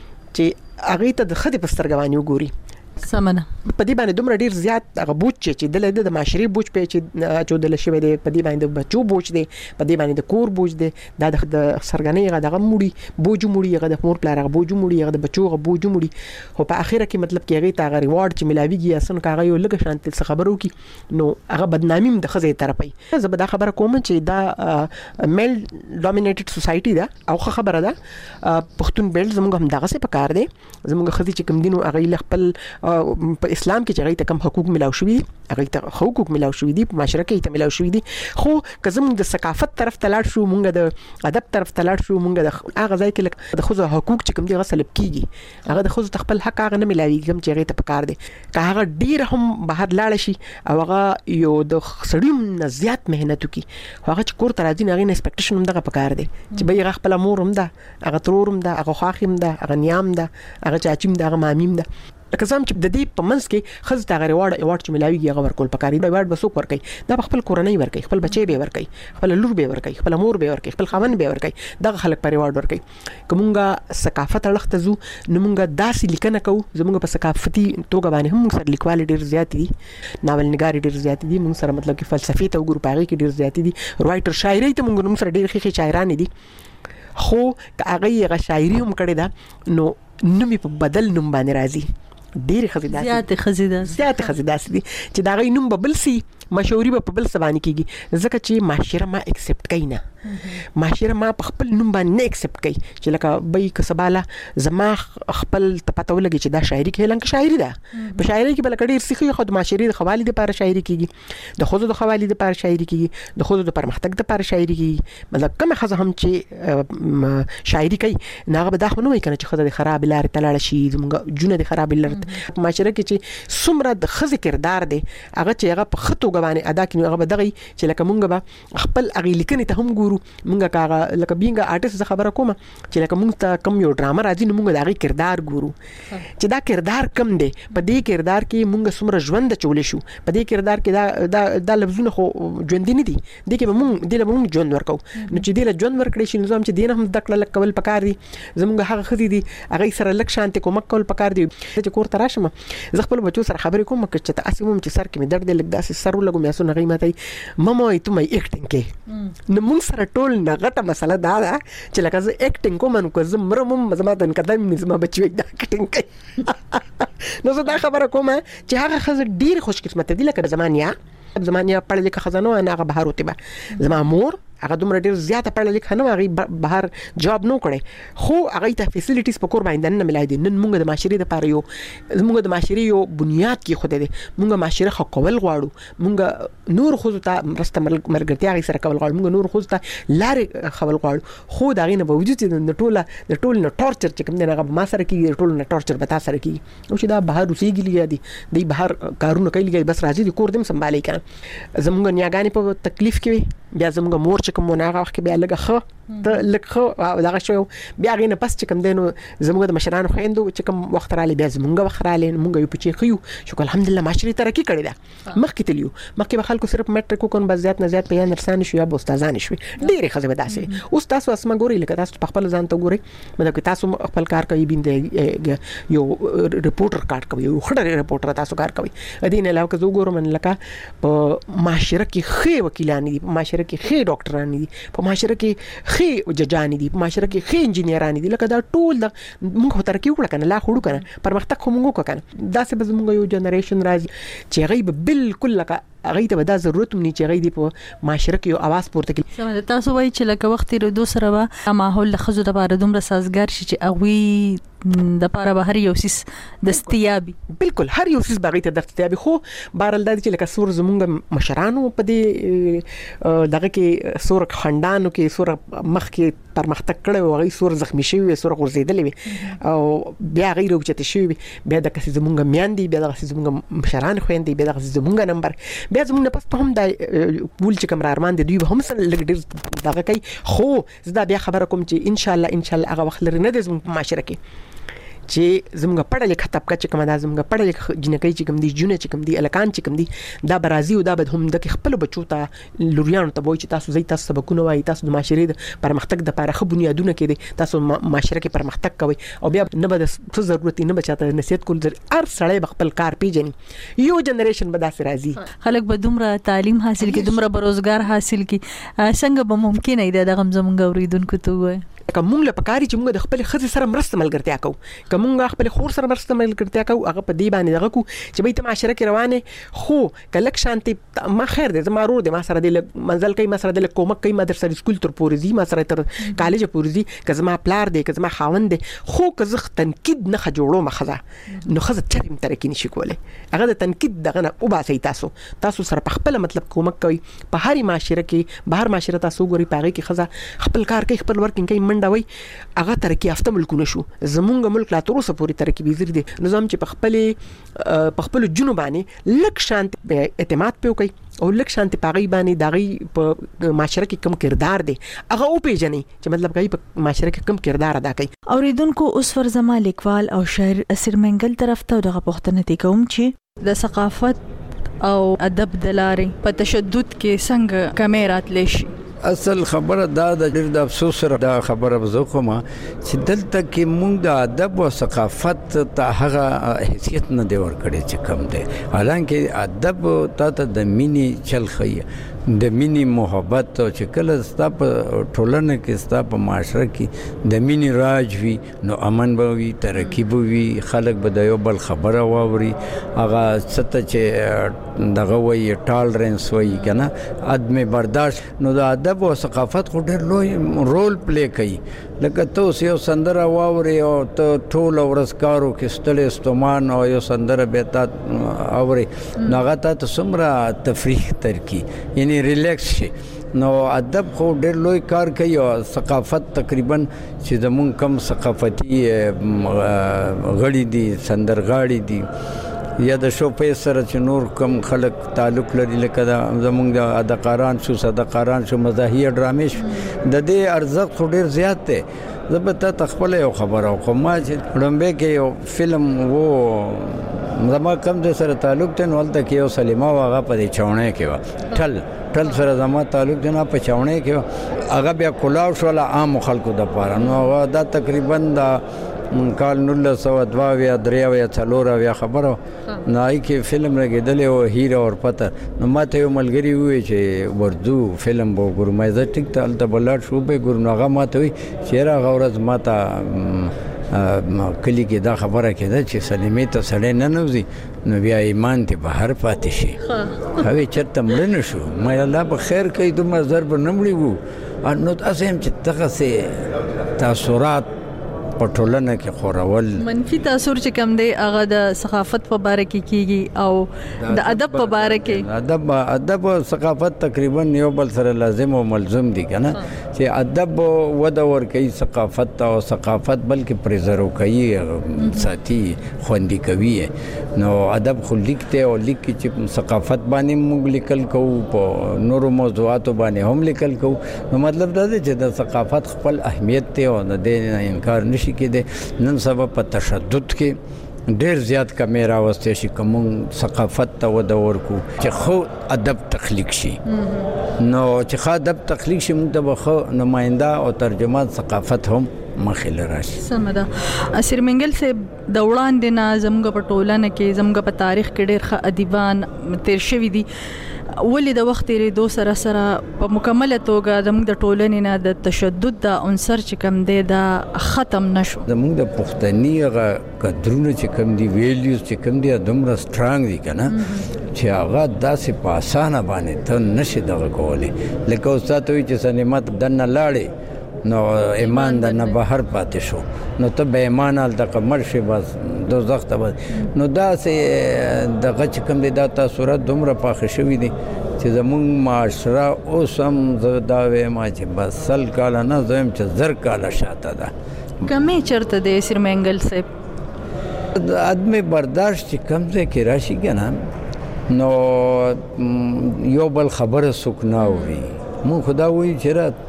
چې هغې ته د ښځې په سترګه باندې وګوري. سمنه په دې باندې دومره ډیر زیات هغه بوج چې دلته د معاشري بوج په چې چودل شوی دی، په دې باندې د بچو بوج دی، په دې باندې د کور بوج دی، دا د سرګنۍ هغه دغه موړي بوج موړي، هغه د مور پلار هغه بوج موړي، هغه د بچو هغه بوج موړي. خو په اخره کې مطلب کې هغه ته هغه ریوارډ چې ملاويږي اسن هغه یو لږ شانتل څه خبرو کې نو هغه بدنامي د خزې طرفي. زه به دا خبره کوم چې دا میل ډومینیټډ سوسایټي ده او خبره ده پښتون بیلټ زموږ هم دغه څه په کار دی. زموږ خزې چې کوم دینو هغه خپل په اسلام کې چې هغه ته کم حقوق ملاو شوي، هغه ته حقوق ملاو شوي دي، په معاشره کې ته ملاو شوي دي. خو که زموږ د ثقافت طرف ته لاړ شو، مونږ د ادب طرف ته لاړ شو، مونږ د هغه ځای کې د خزو حقوق چې کوم دي غسل کیږي، هغه د خزو خپل حق هغه نه ملاوي کوم چې هغه ته په کار دي. که هغه ډیر هم بهر لاړ شي او هغه یو د سړی نه زیات مهنت وکي، هغه چې کور ته راځي هغه انسپیکټیشن هم دغه په کار دي چې به هغه خپل مور هم ده، هغه ترور هم ده، هغه خاخیم ده، هغه نیام ده، هغه چاچیم ده، هغه مامیم ده. لکه زم چې د دې په منځ کې خزه تا غری واړ ایوارډ چې ملاویږي هغه ورکول پکاري، دا ایوارډ بسوک ورکي، دا خپل کورنۍ ورکي، خپل بچي به ورکي، خپل لور به ورکي، خپل مور به ورکي، خپل خاوند به ورکي، دا خلک پر ایوارډ ورکي. کومګه ثقافت اړخ ته زو نو مونږه داسې لیکنه کوو، زمونږ په ثقافتي توګه باندې هم سره لیکوال ډیر زیات دي، ناول نگار ډیر زیات دي، مونږ سره مطلب کې فلسفي ته وګورو پاره کې ډیر زیات دي، رائټر شاعري ته مونږ سره ډیر خې شاعران دي. خو هغه یې شاعري هم کړې ده نو نومي په بدل نوم باندې راځي. ډېر خزیدات زیات خزیدات زیات خزیدات دي چې دا غي نوم ببل سي مشوري په بل سبانی کیږي، ځکه چې معاشره ما اکسپټ کوي نه، معاشره ما په خپل نوم باندې نه اکسپټ کوي چې لکه بې کسباله زما خپل تپاتو لګي چې دا شاعري کې لنګ شاعري ده، په شاعري کې بل کډیر سخي خود معاشري د خوالي د لپاره شاعري کیږي، د خوځو د خوالي د لپاره شاعري کیږي، د خوځو د پرمختګ د لپاره شاعري کیږي. مطلب کوم خزه هم چې شاعري کوي ناغه به داخله نه وي کنه چې خزه د خراب لار تلاړ شي، زموږ جون د خراب لار معاشره کې چې څومره د خزه کردار دی هغه چې هغه په خطو غوانه ادا کینو، هغه به دغه چې لکه مونږ به خپل اغي لیکنه ته هم ګورو، مونږه کاغه لکه بینګ آرټیست خبره کوم چې لکه مونږ ته کم یو ډرامه راځي نو مونږ دغه کردار ګورو چې دا کردار کم دی، په دې کردار کې مونږ څومره ژوند چولې شو، په دې کردار کې دا د لفظونه خو ژوند نه دي، د کې مونږ د مونږ ژوند ورکو نو چې د ژوند ورکړې شي نظام چې دینه هم د کړل کول پکار دي. زمونږ هغه خدي دي هغه سره لک شانته کومک کول پکار دي چې کور تراشم زه خپل بچو سره خبرې کوم چې تاسو هم چې سر کې مې درد لګ داسې سر ولګم یا سونه غیمته ماما ای ته مې اکټینګ کې نو موږ سره ټول نه غټه مسله دا ده چې لکه زه اکټینګ کوم نو که زه مرم زما د قدم مې زما بچي دا اکټینګ کوي نو زه دا خبره کوم چې هغه خزه ډیر خوش قسمت دي لکه زمانیا زمانیا پړ لیکه خزانو انا هغه بهر وته زما مور هغه دومره ډیر زیاته پړه لیک نه هغه بهر جاب نو کړي خو هغه ته فیسیلیټیز په کور باندې نه ملای دي نن موږ د معاشري د پاره یو موږ د معاشري یو بنیاد کې خو دې موږ معاشره خو کول غواړو موږ نور خو ته مرسته مرګرتیا غي سره کول غواړو موږ نور خو ته لارې خول غواړو خو دا غي نه باوجود د ټوله د ټول نه ټورچر چې کوم نه ما سره کې ټول نه ټورچر به تاسو سره کې او چې دا بهر اوسېږي لګي دي د بهر کارونه کوي لګي بس راځي د کور دم سمبالي کړه زموږ نیاګانی په تکلیف کې بیا زموږ مور چې کوم نه وخت کې بیا لګه خو ته لکه دا شو بیا غي نه پس چې کوم دینو زموږ د مشرانو خويندو چې کوم وخت را لې بیا زموږ وخت را لې موږ یو پچې خيو شکر الحمدلله معاشري ترقی کړې ده مخکې تلیو مخکې به خلکو صرف میټریک کوون بس زیات نه زیات په نرسان شو یا استادان شو ډېرې خزه داسې اوس تاسو اسمه ګوري لکه تاسو په خپل ځان ته ګوري مطلب چې تاسو خپل کار کوي بیند یو ریپورټر کار کوي یو خړه ریپورټر تاسو کار کوي ادین علاوه که زه ګورم لکه په معاشره کې خې وکیلان دي په معاشره کې خې ډاکټران دي په معاشره کې خې ججان دي په معاشره کې خې انجینران دي لکه دا ټول د موږ ترقی وکړه کنه لا خړو کنه پرمختګ خو موږ وکړه دا څه به موږ یو جنریشن راځي چې غیب بالکل لکه هغه ته دا ضرورت مونږ چې هغه دی په معاشره کې یو आवाज پورته کړي سمه تاسو وایي چې لکه وخت ر دوه سره وا ماحول د خزو د بار دومره سازګار شي چې اغوي د پاره به هر یو سیس دستیابي بالکل هر یو سیس باغی ته دستیابي خو بهرل د چې لکه سور زمونږ مشرانو په دې دغه کې سور خندانو کې سور مخ کې پرمختګ کړي او هغه سور زخمی شوی سور غورځیدلې او بیا غیر اوچته شوی بیا د کسي زمونږ میاندي بیا د کسي زمونږ مشران خويندې بیا د کسي زمونږ نمبر بیا زمونږ پس په هم د ول چې کوم را ارمان دي دوی به هم سره لګ ډیر دغه کوي خو زدا بیا خبره کوم چې ان شاء الله ان شاء الله هغه وخت لري نه د زموږ په معاشره کې چې زموږ پړه لیکه طبقه چې کوم د زموږ پړه لیکه جنکې چې کوم دي جونه چې کوم دي الکان چې کوم دي دا برازي او دا به هم د خپل بچو ته لوريان ته وای چې تاسو زی تاسو سبقونه وای تاسو د معاشري د پرمختګ د لپاره خو بنیادونه کې دي تاسو معاشره کې پرمختګ کوي او بیا نه به څه ضرورت نه بچاته نصیحت کول ضروري هر سړی خپل کار پیژني یو جنریشن به داسې راځي خلک به دومره تعلیم حاصل کړي دومره بروزګار حاصل کړي څنګه به ممکن دی دا غم زمونږ اوریدونکو ته وای کومه لپاره چې موږ د خپل خزي سره مرسته ملګرتیا کوو کومه خپل خور سره مرسته ملګرتیا کوو هغه په دی باندې دغه کو چې به ته معاشره کې روانه خو کلک شانتي ما خیر دې زما ورو دې ما سره دې منزل کوي ما سره دې کومک کوي ما در سره سکول تر پورې زی ما سره تر کالج پورې زی که زما پلار دې که زما خاوند دې خو که زه تنقید نه جوړو مخزه نو خزه چریم ترکی نشي کوله هغه د تنقید دغه نه او باسي تاسو تاسو سره په خپل مطلب کومک کوي په هري معاشره کې بهر معاشره تاسو ګوري پاغي کې خزه خپل کار کوي خپل ورکینګ کوي منډه وي هغه ترقی یافته ملکونه شو زمونږ ملک لا تر اوسه پورې ترقی وزیر دي نظام چې په خپل په خپل جنوبانه لک شانت اعتماد په کوي او لک شانت پاغي باندې داغي په معاشره کې کم کردار دي هغه او پیژني چې مطلب کوي په معاشره کې کم کردار ادا کوي اوریدونکو اوس ورزما لیکوال او شاعر اسیر منګل طرف ته دغه پوښتنه تی کوم چې د ثقافت او ادب دلارې په تشدد کې څنګه کمیرات لشي اصل خبره دا د ډېر د افسوس سره دا خبره وزوخمه چې دلته کې موږ د ادب او ثقافت ته هغه حیثیت نه دی ورکړی چې کم دی حالانکه ادب ته د مینې چل خي د مینې محبت چې کله ستا په ټولنه کې ستا په معاشره کې د مینې راج وي نو امن به وي ترقی به وي خلک به د یو بل خبره واوري هغه څه چې دغه وایي ټالرنس وایي که نه عدم برداشت نو د ادب او ثقافت خو ډېر لوی رول پلی کوي لکه ته اوس یو سندره واورې او ته ټوله ورځ کار وکړې ستړی ستومان او یو سندره بیا تا اورې نو هغه تا ته څومره تفریح درکړي یعنی ریلیکس شي نو ادب خو ډېر لوی کار کوي او ثقافت تقریبا چې زمونږ کم ثقافتي غړي دي سندرغاړي دي یا د شوپې سره چې نور کم خلک تعلق لري لکه دا زمونږ د اداکاران شو صداقاران شو مزاحیه ډرامې شو د دې ارزښت خو ډېر زیات دی زه به تا ته خپله یو خبره وکړم ما چې لومبۍ کې یو فلم و زما کم ځای سره تعلق دی نو هلته کې یو سلیمه و هغه په دې چوڼۍ کې وه ټل ټل سره زما تعلق دی نه په چوڼۍ کې وه هغه بیا کلاو شوله عامو خلکو دپاره نو هغه دا تقریبا د کال نولس سوه دوه اویا درې اویا څلور اویا خبره نو هغې کې فلم لګېدلی و هیره اور پتر نو ما ته یو ملګري ووایي چې ورځو فلم به وګورو ما زه ټیک ته هلته به لاړ شو به یې ګورو نو هغه ما ته وایي چېرې هغه ورځ ما ته کلی کې دا خبره کېده چې سلیمې ته سړی نه نوځي نو بیا ایمان ته بهر پاتې شي هغې چېرته مړه نه شو ما الله به خیر کوي دومره زر به نه مړي وو نو داسې هم چې دغسې تاثرات په ټولنه کې خورول منفي تاثر چې کم دی هغه د ثقافت په باره کې کیږي او د ادب په باره کې ادب ادب او ثقافت تقریبا یو بل سره لازم او ملزم دي کنه چې ادب وده ورکوي ثقافت او ثقافت بلکې پریزرو کوي ساتي خوندي کوي نو ادب خو لیکته او لیک چې ثقافت باندې موږ لیکل کوو په نورو موضوعاتو باندې هم لیکل کوو نو مطلب دا دی چې د ثقافت خپل اهمیت ته او د دې انکار نشي کېدی نن سبا په تشدد کې ډېر زیات کمې راوستی شي که موږ ثقافت ته وده ورکو چې ښه ادب تخلیق شي نو چې ښه ادب تخلیق شي موږ ته به ښه نماینده او ترجمان ثقافت هم مخې له راشي سمه ده اسیر منګل صاحب د وړاندې نه زموږ په ټولنه کې زموږ په تاریخ کې ډېر ښه ادیبان تیر شوي دي ولې د وخت تېرېدو سره سره په مکمله توګه زموږ د ټولنې نه د تشدد د عنصر چې کوم دی دا ختم نه شو زموږ د پښتني هغه قدرونه چې کوم دي ویلیوز چې کوم دي دومره سټرانګ دي که نه چې هغه داسې په اسانه باندې ته نشي دغه کولی لکه اوس تا ته وایي چې سنیمت دننه لاړې نو ایمان د نه بهر پاتې شو نو ته به ایمان هلته مړ شي بس دوزخ ته بس نو داسې دغه چې کوم دی دا تاثرات دومره پاخه شوي دي چې زمونږ معاشره اوس هم زه دا وایم چې بس سل کاله نه زه وایم چې زر کاله شاته ده کمې چېرته دی اسیر منګل صاحب د عدم برداشت چې کوم ځای کې راشي که نه نو یو بل خبره څوک نه اوري مونږ خو دا وایو چې را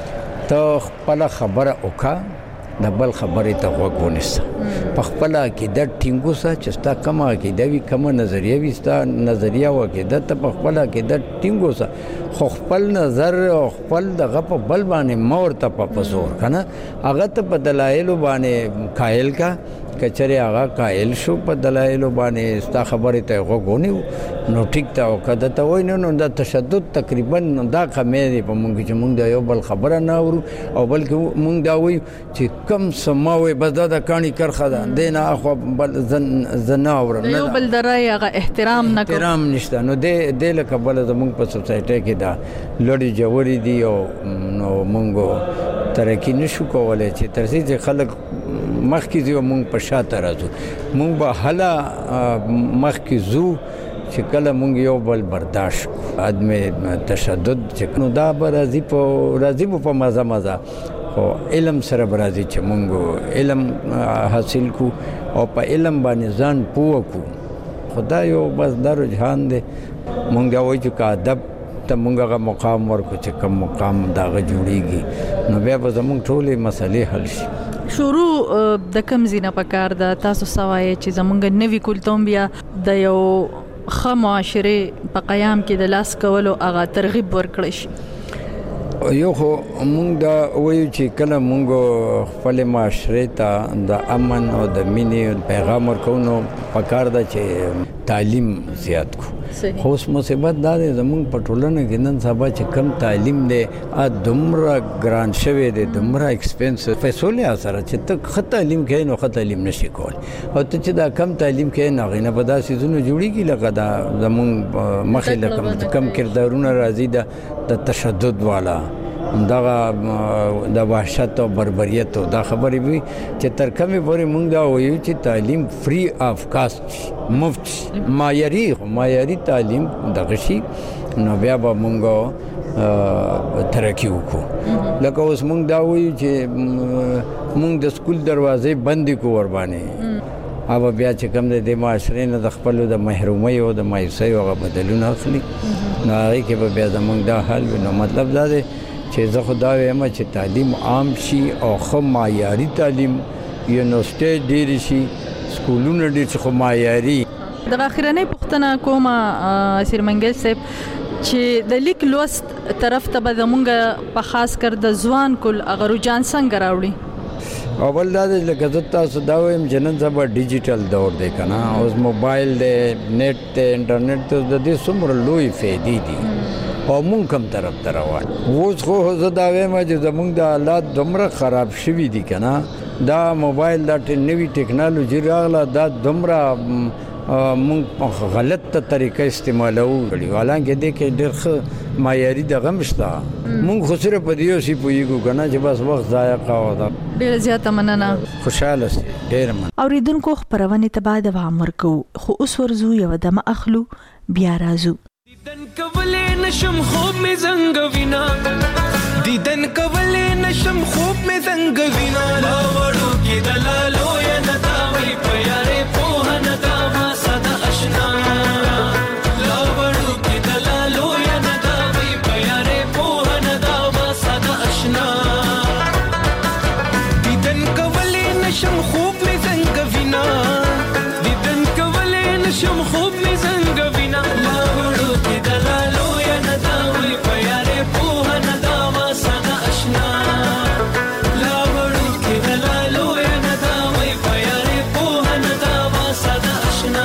ته خپله خبره وکړه د بل خبرې ته غوږ ونیسه په خپله عقیده ټینګ اوسه چې ستا کومه عقیده وي کومه نظریه وي ستا نظریه او عقیده ته په خپله عقیده ټینګ اوسه خو خپل نظر او خپل دغه په بل باندې مه ورته په په زور که نه هغه ته په دلایلو باندې قایل کا که چېرې هغه قایل شو په دلایلو باندې ستا خبرې ته یې غوږ ونیو نو ټیک ته او که درته وایي نه نو دا تشدد تقریبا دا کمی دی په مونږ چې مونږ د یو بل خبره نه اورو او بلکې مونږ دا وایو چې کم څه ما وایي بس دا د کاڼي کرښه ده دې نه اخوا بل زه نه اورم د یو بل د رایې هغه احترام نه کوو احترام نشته نو دې له کبله زمونږ په سوسایټۍ کې دا لوړې جوړې دي او نو مونږ ترقي نشو کولی چې تر څو چې خلک مخکې ځي او مونږ په شاته راځو مونږ به هله مخکې ځو چې کله مونږ یو بل برداشت کړو عدم تشدد چې نو دا به راځي په راځي به په مزه مزه خو علم سره به راځي چې مونږ علم حاصل کړو او په علم باندې ځان پوه کړو خو دا یو بس دا رجحان دی مونږ دا وایو چې که ادب ته مونږ هغه مقام ورکړو چې کوم مقام د هغه جوړېږي نو بیا به زمونږ ټولې مسلې حل شي شروع د کم ځینه پکار ده تاسو سوایې چې زمونږ نوي کلتوم بیا د یو ښه معاشرې په قیام کې د لاس کولو هغه ترغیب ورکړی شي یو خو مونږ دا وایو چې کله مونږ خپل معاشرې ته د امن او د مینې پیغام ورکوو نو پکار ده چې تعلیم زیات کړو خو اوس مصیبت دا دی زمونږ په ټولنه کې نن سبا چې کم تعلیم دی دومره ګران شوی دی دومره ایکسپینسیو پیسو لحاظ سره چې ته ښه تعلیم کوې نو ښه تعلیم نشي کولی او ته چې دا کم تعلیم کوې نو هغې نه به دا څیزونه جوړېږي لکه دا زمونږ مخې لکه کم کردارونه راځي د تشدد والا دغه د وحشت او بربریت او دا خبرې وي چې تر کومې پورې مونږ دا وایو چې تعلیم فری آف کاسټ مفت معیاري معیاري تعلیم دغه شي نو بیا به مونږ ترقي وکړو لکه اوس مونږ دا وایو چې مونږ د سکول دروازې بندې کړو ورباندې او بیا چې کوم دی د معاشرې نه د خپلو د محرومۍ او د مایوسۍ هغه بدلونه اخلي نو هغې کې به بیا زمونږ دا حال وي نو مطلب دا دی چې زه خو دا وایم چې تعلیم عام شي او ښه معیاري تعلیم یونیورسټۍ ډېرې شي سکولونه ډېر شي خو معیاري دغه اخرنۍ پوښتنه کومه اسیر منګل صاحب چې د لیک لوست طرف ته به زمونږ په خاص کر د ځوان کل هغه رجحان څنګه راوړي اول دا دی لکه زه تاسو دا وایم چې نن سبا ډیجیټل دور دی که نه اوس موبایل دی نیټ دی انټرنیټ دی د دې څومره لوی فایدې دي او مونږ کوم طرف ته روان اوس خو زه دا وایم چې زمونږ د حالات دومره خراب شوي دي که نه دا موبایل دا نوی ټیکنالوژي راغله دا دومره مونږ غلط طریقه استعمالو کړي حالانکه دې کې ډېر ښه معیاري دغه مشته مونږ خو صرف په دې اوسې پوهېږو که نه چې بس وخت ضایع کوو دا ډېره زیاته مننه خوشحاله سي ډېره مننه اوریدونکو خپرونې ته به دوام ورکوو خو اوس ورځو یوه دمه اخلو بیا راځو دیدن کولې نشم خوب مې زنګوینا دیدن کولې نشم خوب مې زنګوینا لا وړو کې دلالو یا نداوي په یارې په نداوا صدا آشنا لا وړو کې دلالو یا نداوي په یارې په نداوا صدا آشنا دیدن کولې نشم خوب مې زنګوینا دیدن کولې نشم خوب مې زنګوینا لا وړو کې دلالو یا نداوي په یارې په نداوا صدا آشنا لا وړو کې دلالو یا نداوي په یارې په نداوا صدا آشنا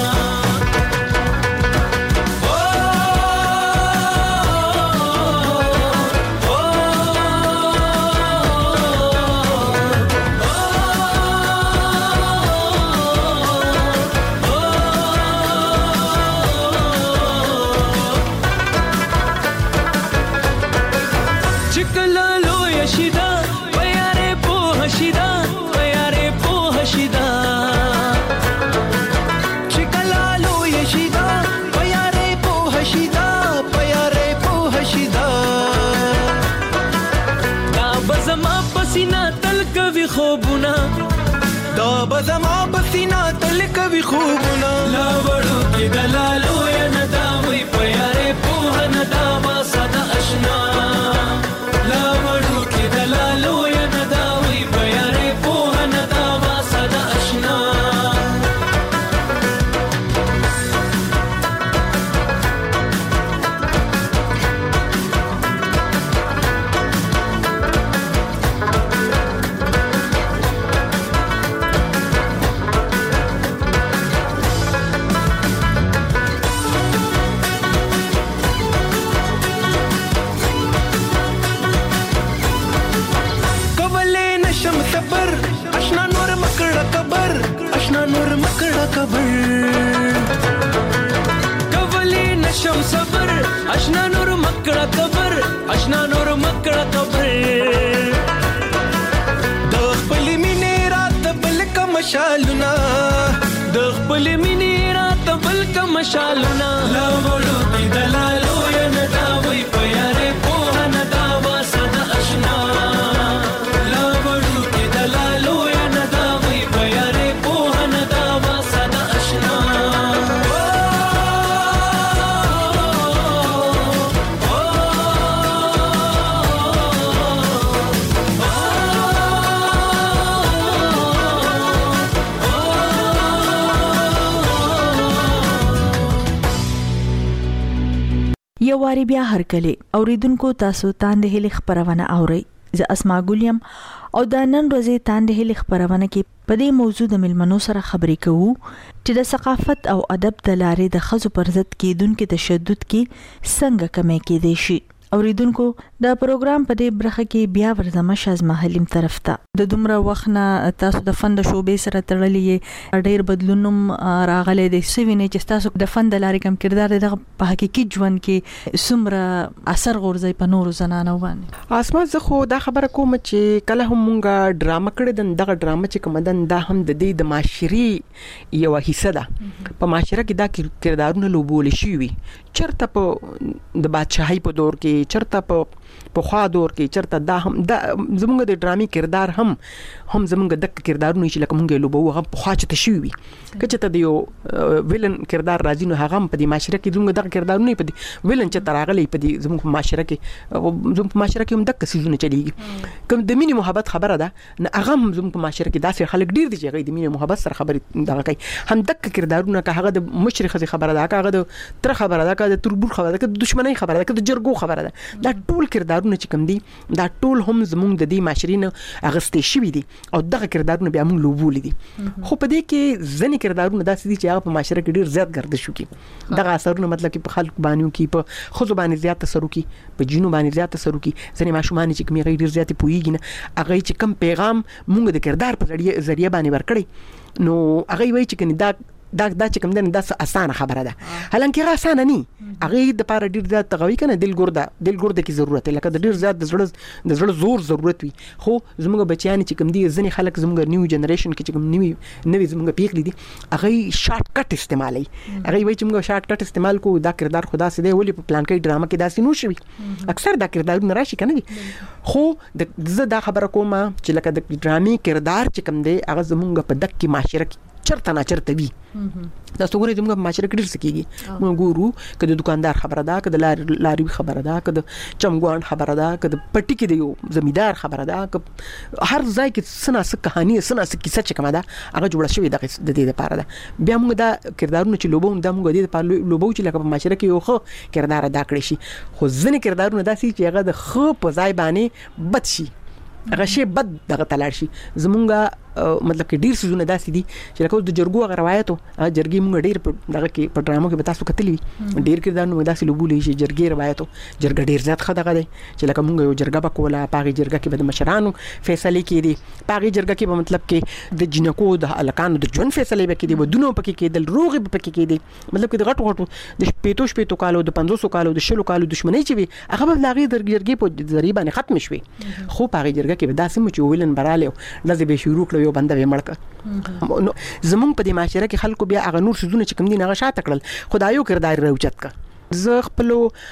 خوبونه دا بزما بسینا تل کوي خوبونه لا وړو کې دلالو یا نداوي په یارې په نداوا صدا آشنا لا وړو کې دلالو یا نداوي په یارې په نداوا صدا آشنا اشنا نور مکڑا قبر اشنا نور مکڑا قبر د خپل مینې رات بل کا مشالونه د خپل مینې رات بل کا مشالونه لا وړو کې دلالو یا نداوي په یارې په نداوا صدا آشنا لا وړو کې دلالو یا نداوي په یارې په نداوا صدا آشنا یو واری بیا هرکلی اوریدونکو تاسو تاند هلي خبرونه اوري زه اسما ګولیم او د نن ورځې تاند هلي خبرونه کې په دې موضوع د ملمنو سره خبرې کوو چې د ثقافت او ادب د لارې د خزو پر ضد کېدونکو تشدد کې څنګه کمې کېدې شي اوریدونکو دا پروګرام په دې برخه کې بیا ورزمه شازما حلیم طرف ته د دومره وخت نه تاسو د فن د شوبې سره تړلې ډېر بدلونم راغلي د سوینې چې تاسو د فن د لارې کم کردار د په حقيقي ژوند کې سمره اثر غورځي په نورو زنانو باندې اسما زه خو دا خبره کوم چې کله هم مونږه ډرامه کړې دغه ډرامه چې کوم دن دا هم د دې د معاشري یو حصہ ده په معاشره کې دا کردارونه لوبول شي وي چرته په د بادشاہي په دور کې چرته په په خوا دور کې چرته دا هم دا زمونږ د ډرامي کردار هم هم زمونږ د کردارونه چې لکه مونږ لوبو هغه په خوا چته شي وي کچته د یو ویلن کردار راځي نو هغه په دې معاشره کې زمونږ د کردارونه په دې ویلن چې تراغلي په دې زمونږ معاشره کې زمونږ په معاشره کې هم د کسيزونه چلیږي کوم د مینې محبت خبره ده نه هغه هم زمونږ په معاشره کې داسې خلک ډیر دي چې هغه د مینې محبت سره خبرې دا کوي هم د کردارونه که هغه د مشرخه خبره ده که هغه د تر خبره ده که د تربور خبره ده که د دشمنی خبره ده که د جرګو خبره ده دا ټول کردارونه چې کوم دي دا ټول هم زموږ د دې معاشري نه اغستې شوي دي او دغه کردارونه بیا موږ لوبول دي. خو په دې کې ځنې کردارونه داسې دي چې هغه په معاشره کې ډیر زیات گردش وکړي. دغه اثرونه مطلب کې په خلکو باندې کې په خزو باندې زیات اثر وکړي، په جنو باندې زیات اثر وکړي. ځنې ماشومان چې کوم غیر زیات پوېږي نه هغه چې کم پیغام موږ د کردار په ذریعہ باندې ورکړي نو هغه وایي چې کني دا دا دا چې کوم دنه دا اسانه خبره ده. حالانکه هغه اسانه نه هغه د پاره ډیر زیات تغوي کنه دل ګرده دل ګرده کی ضرورت لکه د ډیر زیات د زړه د زړه زور ضرورت وي. خو زموږ بچیان چې کوم دي ځنې خلک زموږ نیو جنریشن کې چې کوم نیو نوې زموږ پیغلي دي هغه شارټ کټ استعمالي. هغه وایي چې موږ شارټ کټ استعمال کو دا کردار خدا سي دی ولې په پلان کې ډرامه کې داسې نو شوي اکثر دا کردارونه راشي کنه دي. خو د زه دا خبره کوم چې لکه د ډرامې کردار چې کوم دی هغه زموږ په دک کې معاشره کې چرته نه چرته وي. دا څنګه زموږ په معاشره کې ډیر سکیږي. موږ ګورو کله دکاندار خبره ده کله لاري خبره ده کله چمګوان خبره ده کله پټی کې دی یو زمیدار خبره ده هر ځای کې سنا س کہانی سنا س کیسه چې کومه ده هغه جوړه شوې ده د دې لپاره ده. بیا موږ دا کردارونه چې لوبو دا موږ د دې لپاره لوبو چې لکه په معاشره کې یو خو کردار ادا کړی شي. خو ځنې کردارونه داسې چې هغه د خو په ځای باندې بد شي هغه شی بد دغه تلار شي. زمونږه مطلب کې ډیر سيزونه داسې دي چې لکه د جرګو غو روایتو جرګي مونږ ډیر دغه کې په ډرامو کې به تاسو کتلې ډیر کې دا نو داسې لوبولې شي جرګي روایتو جرګ ډیر زیات خدغه دی چې لکه مونږ یو جرګه به کوله پاغي جرګه کې به د مشرانو فیصله کېدي پاغي جرګه کې به مطلب کې د جنکو د الکانو د جون فیصله به کېدي ودونو پکې کېدل روغي به پکې کېدي مطلب کې د غټو غټو د پېتو شپېتو کالو د پنځوس کالو د شلو کالو دښمنۍ چې وي هغه به لاغي د جرګي په ذریعہ باندې ختم شوي. خو پاغي جرګه کې به داسې مو چې ویلن براله لزه به شروع کړو یو بنده به مړک زمونږ په دې معاشره کې خلکو بیا هغه نور سيزونه چې کوم دي هغه شاته کړل خدایو کردار راوچت کا. زه خپل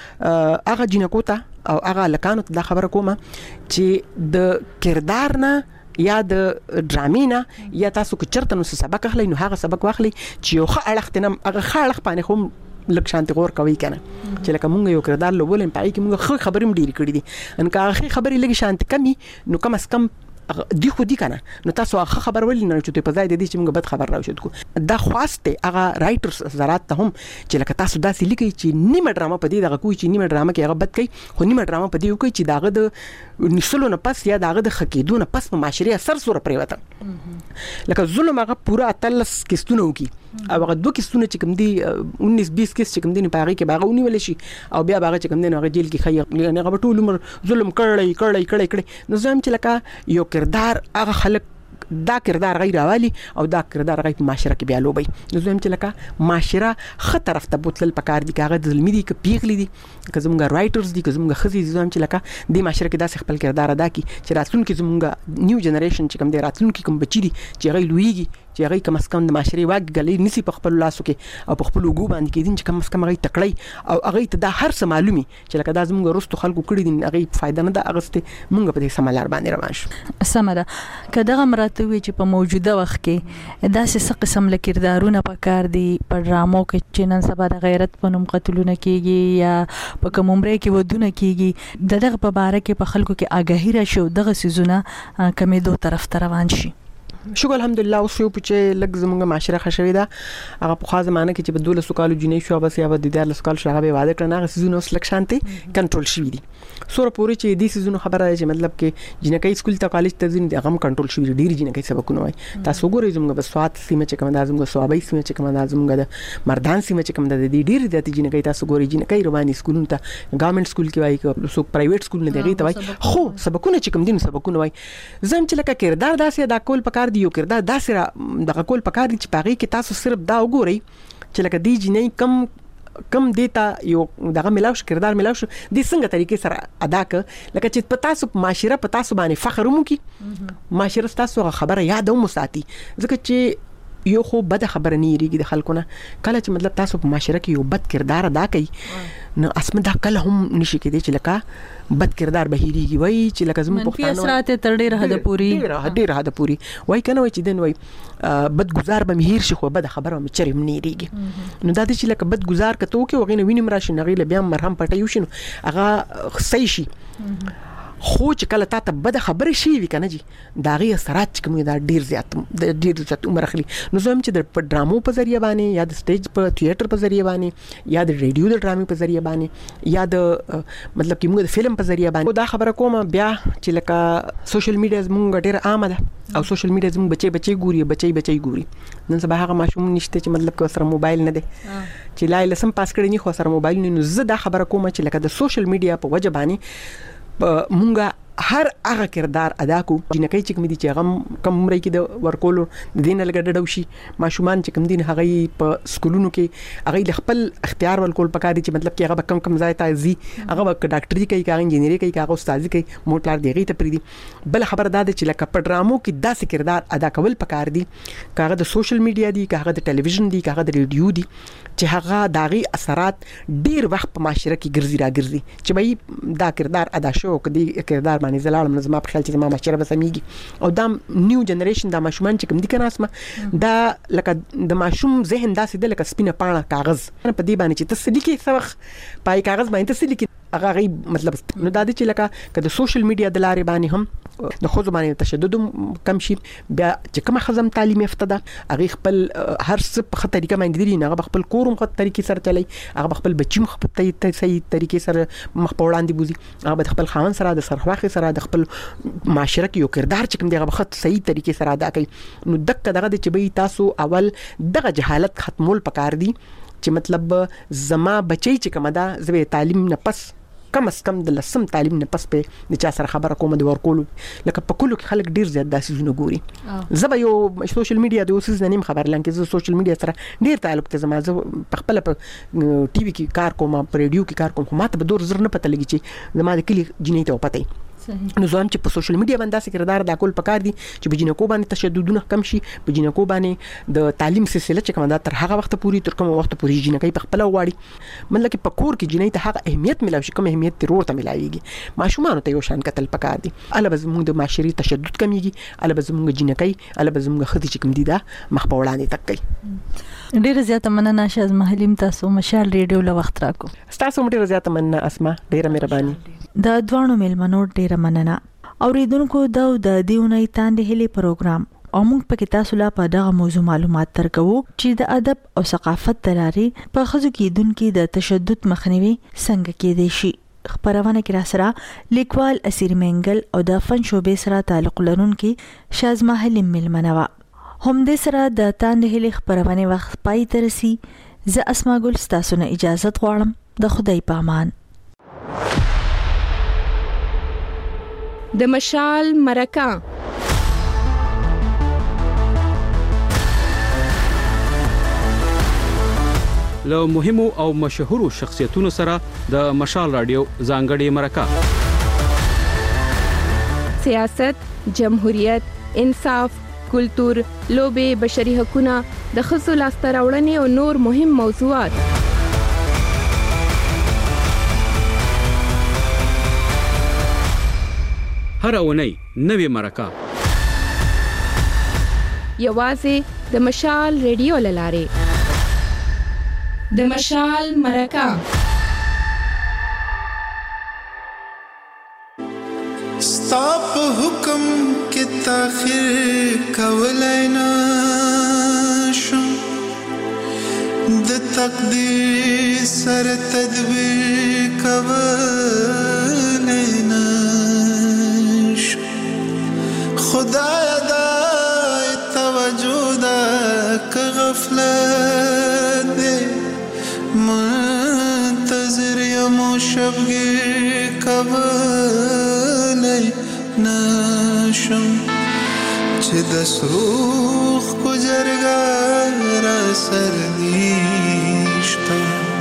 هغه جنکو ته او هغه لکانو ته دا خبره کوم چې د کردار نه یا د ډرامې نه یا تاسو کو چرته نو سبق اخلي نو هغه سبق واخلي چې یو ښه اړخ تنم هغه ښه اړخ باندې هم لک شانتي غور کوي کنه چې لکه مونږ یو کردار لولم پای کې مونږ خو خبرې مډيري کړې دي ان کا اخی خبرې لګي شانت کمی نو کم اس کم دی خو دی کنه نو تاسو هغه خبر ولې نه چې په ځای د دې چې موږ بد خبر راوښود کو دا خواسته هغه رائټرز زرات ته هم چې لکه تاسو داسې لیکي چې نیمه ډرامه په دې دغه کوی چې نیمه ډرامه کې هغه بد کوي خو نیمه ډرامه په دې کوي چې داغه د نسلو نه پس یا داغه د خکېدو نه پس په معاشري اثر سره پریوته لکه ظلم هغه پورا اتلس کیستونه وکي او هغه دوه کیستونه چې کوم دي انیس بیس کیس چې کوم دي نه پاره کې باغه ونی ول شي او بیا باغه چې کوم دي هغه جیل کې خیر نه هغه ټول عمر ظلم کړی کړی کړی کړی نو زم چې لکه یو کردار هغه خلک دا کردار غیر اوالي او دا کردار غیر معاشره کې بیا لوبي نو زم چې لکه معاشره خه طرف ته بوتل پکار دي کاغه ظلمي دي ک پیغلي دي که زموږ رائټرز دي که زموږ خزي زم چې لکه د معاشره کې داسې خپل کردار ادا کی چې راتلونکي زموږ نیو جنریشن چې کوم دي راتلونکي کوم بچي دي چې غي لویږي چې هغه کم اس کم د معاشري واګ غلې نسی په خپل لاسو کې او په خپل وګو باندې کې دي چې کم اس کم هغه تکړی او هغه ته دا هر څه معلومي چې لکه دا زموږ رستو خلکو کړی دي هغه فائدہ نه ده اغسته مونږ په دې سملار باندې روان شو. سمره کداغه مراتب چې په موجوده وخت کې داسې څه قسم لکردارونه پکار دي په ډرامو کې چې نن سبا د غیرت په نوم قتلونه کیږي یا په کوم عمره کې ودونه کیږي دغه په باره کې په خلکو کې آگاهی راشي دغه سيزونه کمیدو طرف ته روان شي. شکر الحمدلله اوس یو چې لګ زمونږه معاشره خښوي دا هغه په خاصه معنی کې چې په دوله سکالو جنې شو بس یا په د دې سکال شغه به واده کړنه هغه سيزونه اوس لک شانتي کنټرول شي دي سور پوری چې دې سيزونه خبره چې مطلب کې جنکې سکول ته کالج ته ځین دي هغه کنټرول شي ډیر جنکې سبقونه وای تاسو ګورئ زمونږه بسوات سیمه چې کوم د زمونږه صوابي سیمه چې کوم د زمونږه د مردان سیمه چې کوم د دې ډیر د جنکې تاسو ګورئ جنکې رواني سکولونو ته ګورنمنت سکول کې وای سو پرایویټ سکول نه دی ته وای خو سبقونه چې کوم دین سبقونه وای زم چې لکه کردار داسې دا کول پکار دی یو کردار داسې دغه کول پکار دي چې پاغي کې تاسو صرف دا وګورئ چې لکه دی جنې کم کم دیتا یو دغه ملاوش کردار ملاوش د څنګه طریقې سره ادا ک لکه چې پتا سو معاشره پتا سو باندې فخر مو کی معاشره تاسو خبره یاد او مساتی ځکه چې یو خو بد خبره نه یریږي د خلکو نه کله چې مطلب تاسو په معاشره کې یو بد کردار ادا کړئ نو اسمه دا کله هم نشي کېدی چې لکه بد کردار بهيريږي وای چې لکه زموږ پښتانه منفي اثرات تر ډیره حد پوری ډیره ډیره حد پوری وای کنه وای چې دین وای بد گزار به مهیر شي خو بد خبره مې چرې منی ریږي نو دا چې لکه بد گزار کته او کې وغینه وینم راشي نغې له بیا مرهم پټیو شنو هغه صحیح شي خو چې کله تا ته بد خبره شي وی کنه جی دا غي اثرات کوم دا ډیر زیات ډیر زیات عمر اخلي. نو زم چې د ډرامو په ذریعہ باندې یا د سټیج په تھیټر په ذریعہ باندې یا د ریډیو د ډرامې په ذریعہ باندې یا د مطلب کې موږ د فلم په ذریعہ باندې دا خبره کوم بیا چې لکه سوشل میډیا زموږ ډیر عام ده او سوشل میډیا زموږ بچي بچي ګوري بچي بچي ګوري. نن سبا هغه ماشوم نشته چې مطلب کې سره موبایل نه ده چې لای لسم پاس کړی نه خو سره موبایل نه. زه دا خبره کوم چې لکه د سوشل میډیا په وجه باندې مونږه هر هغه کردار ادا کو جنکې چې کوم دي چې هغه کم عمر کې د ورکول د دین لګډډو شي ماشومان چې کوم دین هغه په سکولونو کې هغه خپل اختیار ورکول پکاري چې مطلب کې هغه کم کم ځای ته زی هغه ډاکټري کوي هغه انجینری کوي هغه استادي کوي موټلار دیږي ته پریدي. بل خبر دا چې لکه په ډرامو کې داسې کردار ادا کول پکار دي کاغه د سوشل میډیا دي کاغه د ټلویزیون دي کاغه د ریډیو دي چې هغه داغي اثرات ډیر وخت په معاشره کې ګرځي را ګرځي چې به دا کردار ادا شو کدي کردار باندې زلالم نظم په خیال چې ما معاشره بسميږي او دا نیو جنریشن دا ماشومان چې کوم دي کنه اسمه دا لکه د ماشوم ذهن داسې د لکه سپینه پاڼه کاغذ په دې باندې چې تسلی کې سوخ پای کاغذ باندې تسلی کې هغه غي مطلب نو دا د چې لکه کله سوشل میډیا د لارې باندې هم د خو باندې تشدد کم شي بیا چې کوم خزم تعلیم یافته ده هغه خپل هر څه په خطر طریقه باندې دي نه هغه خپل کورم خپل طریقې سره چلای هغه خپل بچیم خپل صحیح طریقې سره مخ په وړاندې بوزي هغه خپل خاون سره د سرخواخي سره د خپل معاشره کې یو کردار چې کوم دی هغه خط صحیح طریقې سره ادا کوي. نو دغه دغه چې به تاسو اول دغه جهالت ختمول پکار دي چې مطلب زما بچي چې کوم دا زوی تعلیم نه پس کم از کم د لسم تعلیم نه پس په د چا سره خبره کوم د ورکول لکه په کلو کې خلک ډیر زیات داسې زونه ګوري. زه به یو سوشل میډیا د اوسز نیم خبر لکه زه سوشل میډیا سره ډیر تعلق ته زما زه په خپل په ټي وي کې کار کوم په ریډیو کې کار کوم خو ماته به دور زر نه پته لګی چې زما د کلی جنې ته پته نو زم چې په سوشل میډیا باندې داسې کردار د کول پکار دي چې بجینکو باندې تشددونه کم شي بجینکو باندې د تعلیم سلسله چې کومه دا تر هغه وخت پوري تر کومه وخت پوري جنکې په خپل واړي مطلب کې په کور کې جنې ته هغه اهمیت ملوي شي کوم اهمیت ترور ته ملایږي ماشومان ته یو شان قتل پکار دي البته زموږ د معاشري تشدد کمیږي البته زموږ جنکې البته زموږ خدي چې کوم دي دا مخ په وړاندې تک کوي. ډیر زیاته مننه شاز محلیم تاسو مشال ریډیو له وخت راکو تاسو ډیر زیاته مننه اسما ډیره مهرباني. د دوانو ملمنو ډیره مننه اوریدونکو دا د دیونې تاندې هلي پروګرام او موږ په کې تاسو لا په دغه موضوع معلومات ترکو چې د ادب او ثقافت تلاري په خزو کې دونکو د تشدد مخنیوي څنګه کېدای شي. خبرونه کې را سره لیکوال اسیر منګل او د فن شوبې سره تعلق لرونکي شاز محلیم ملمنوا هم دې سره د تاندې هلي خبرونه وخت پای ترسي. زه اسما ګل تاسو نه اجازه غواړم د خدای په امان. د مشال مرکه له مهمو او مشهورو شخصیتونو سره د مشال رادیو ځانګړي مرکه سیاست، جمهوریت، انصاف، کلتور، لوبې، بشري حقوقونه، د ښځو لاسته راوړنې او نور مهم موضوعات هر اونۍ نوې مرکه یوازې د مشال ریډیو لاره. د مشال مرکه ستاپ حکم کې تاخير کولای نه شم د تقدیر سره تدبیر کولای نه خدای دا توجه دا که غفلت دے منتظر یمو شبگیر کبلی نشم چه دست روخ کو جرگار سردیشتا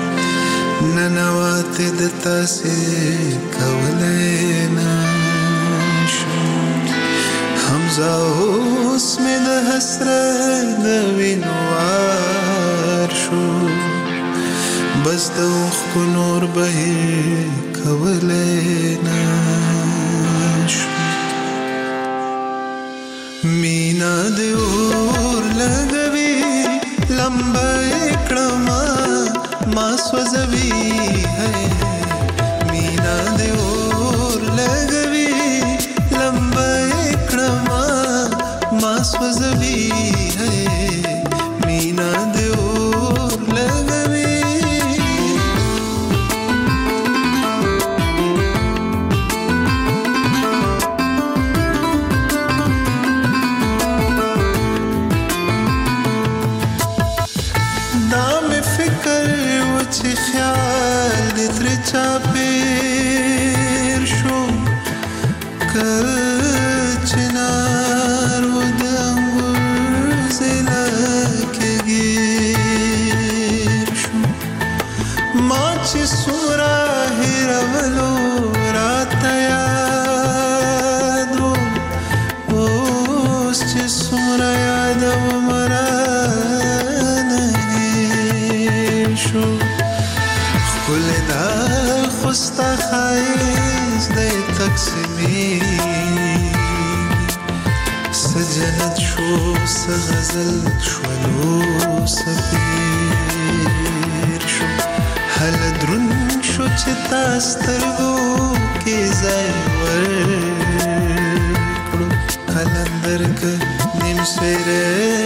ننوات دتا سے کولی نشم حمزه اوس مې د حسرت د وینوار شو بس د اوښکو نور بهیر کولی نشو مینا د اور لګوي لمبه یې کړمه ما سوځوي مینا د اور لګوي چې خیال دې تر چا پیر شو که چنار و د انګور ضلع کې ګیر شو ما چې څومره هېرولو راته یاد و اوس چې څومره یادوم رانه هېر شو ښکلې دا خو ستا ښایست دی تقسیمېږي څه جنت شو څه غزل شولو څه پیر شو هله دروند شو چې تا سترګو کې ځای ورکړو قلندر که نیم سویری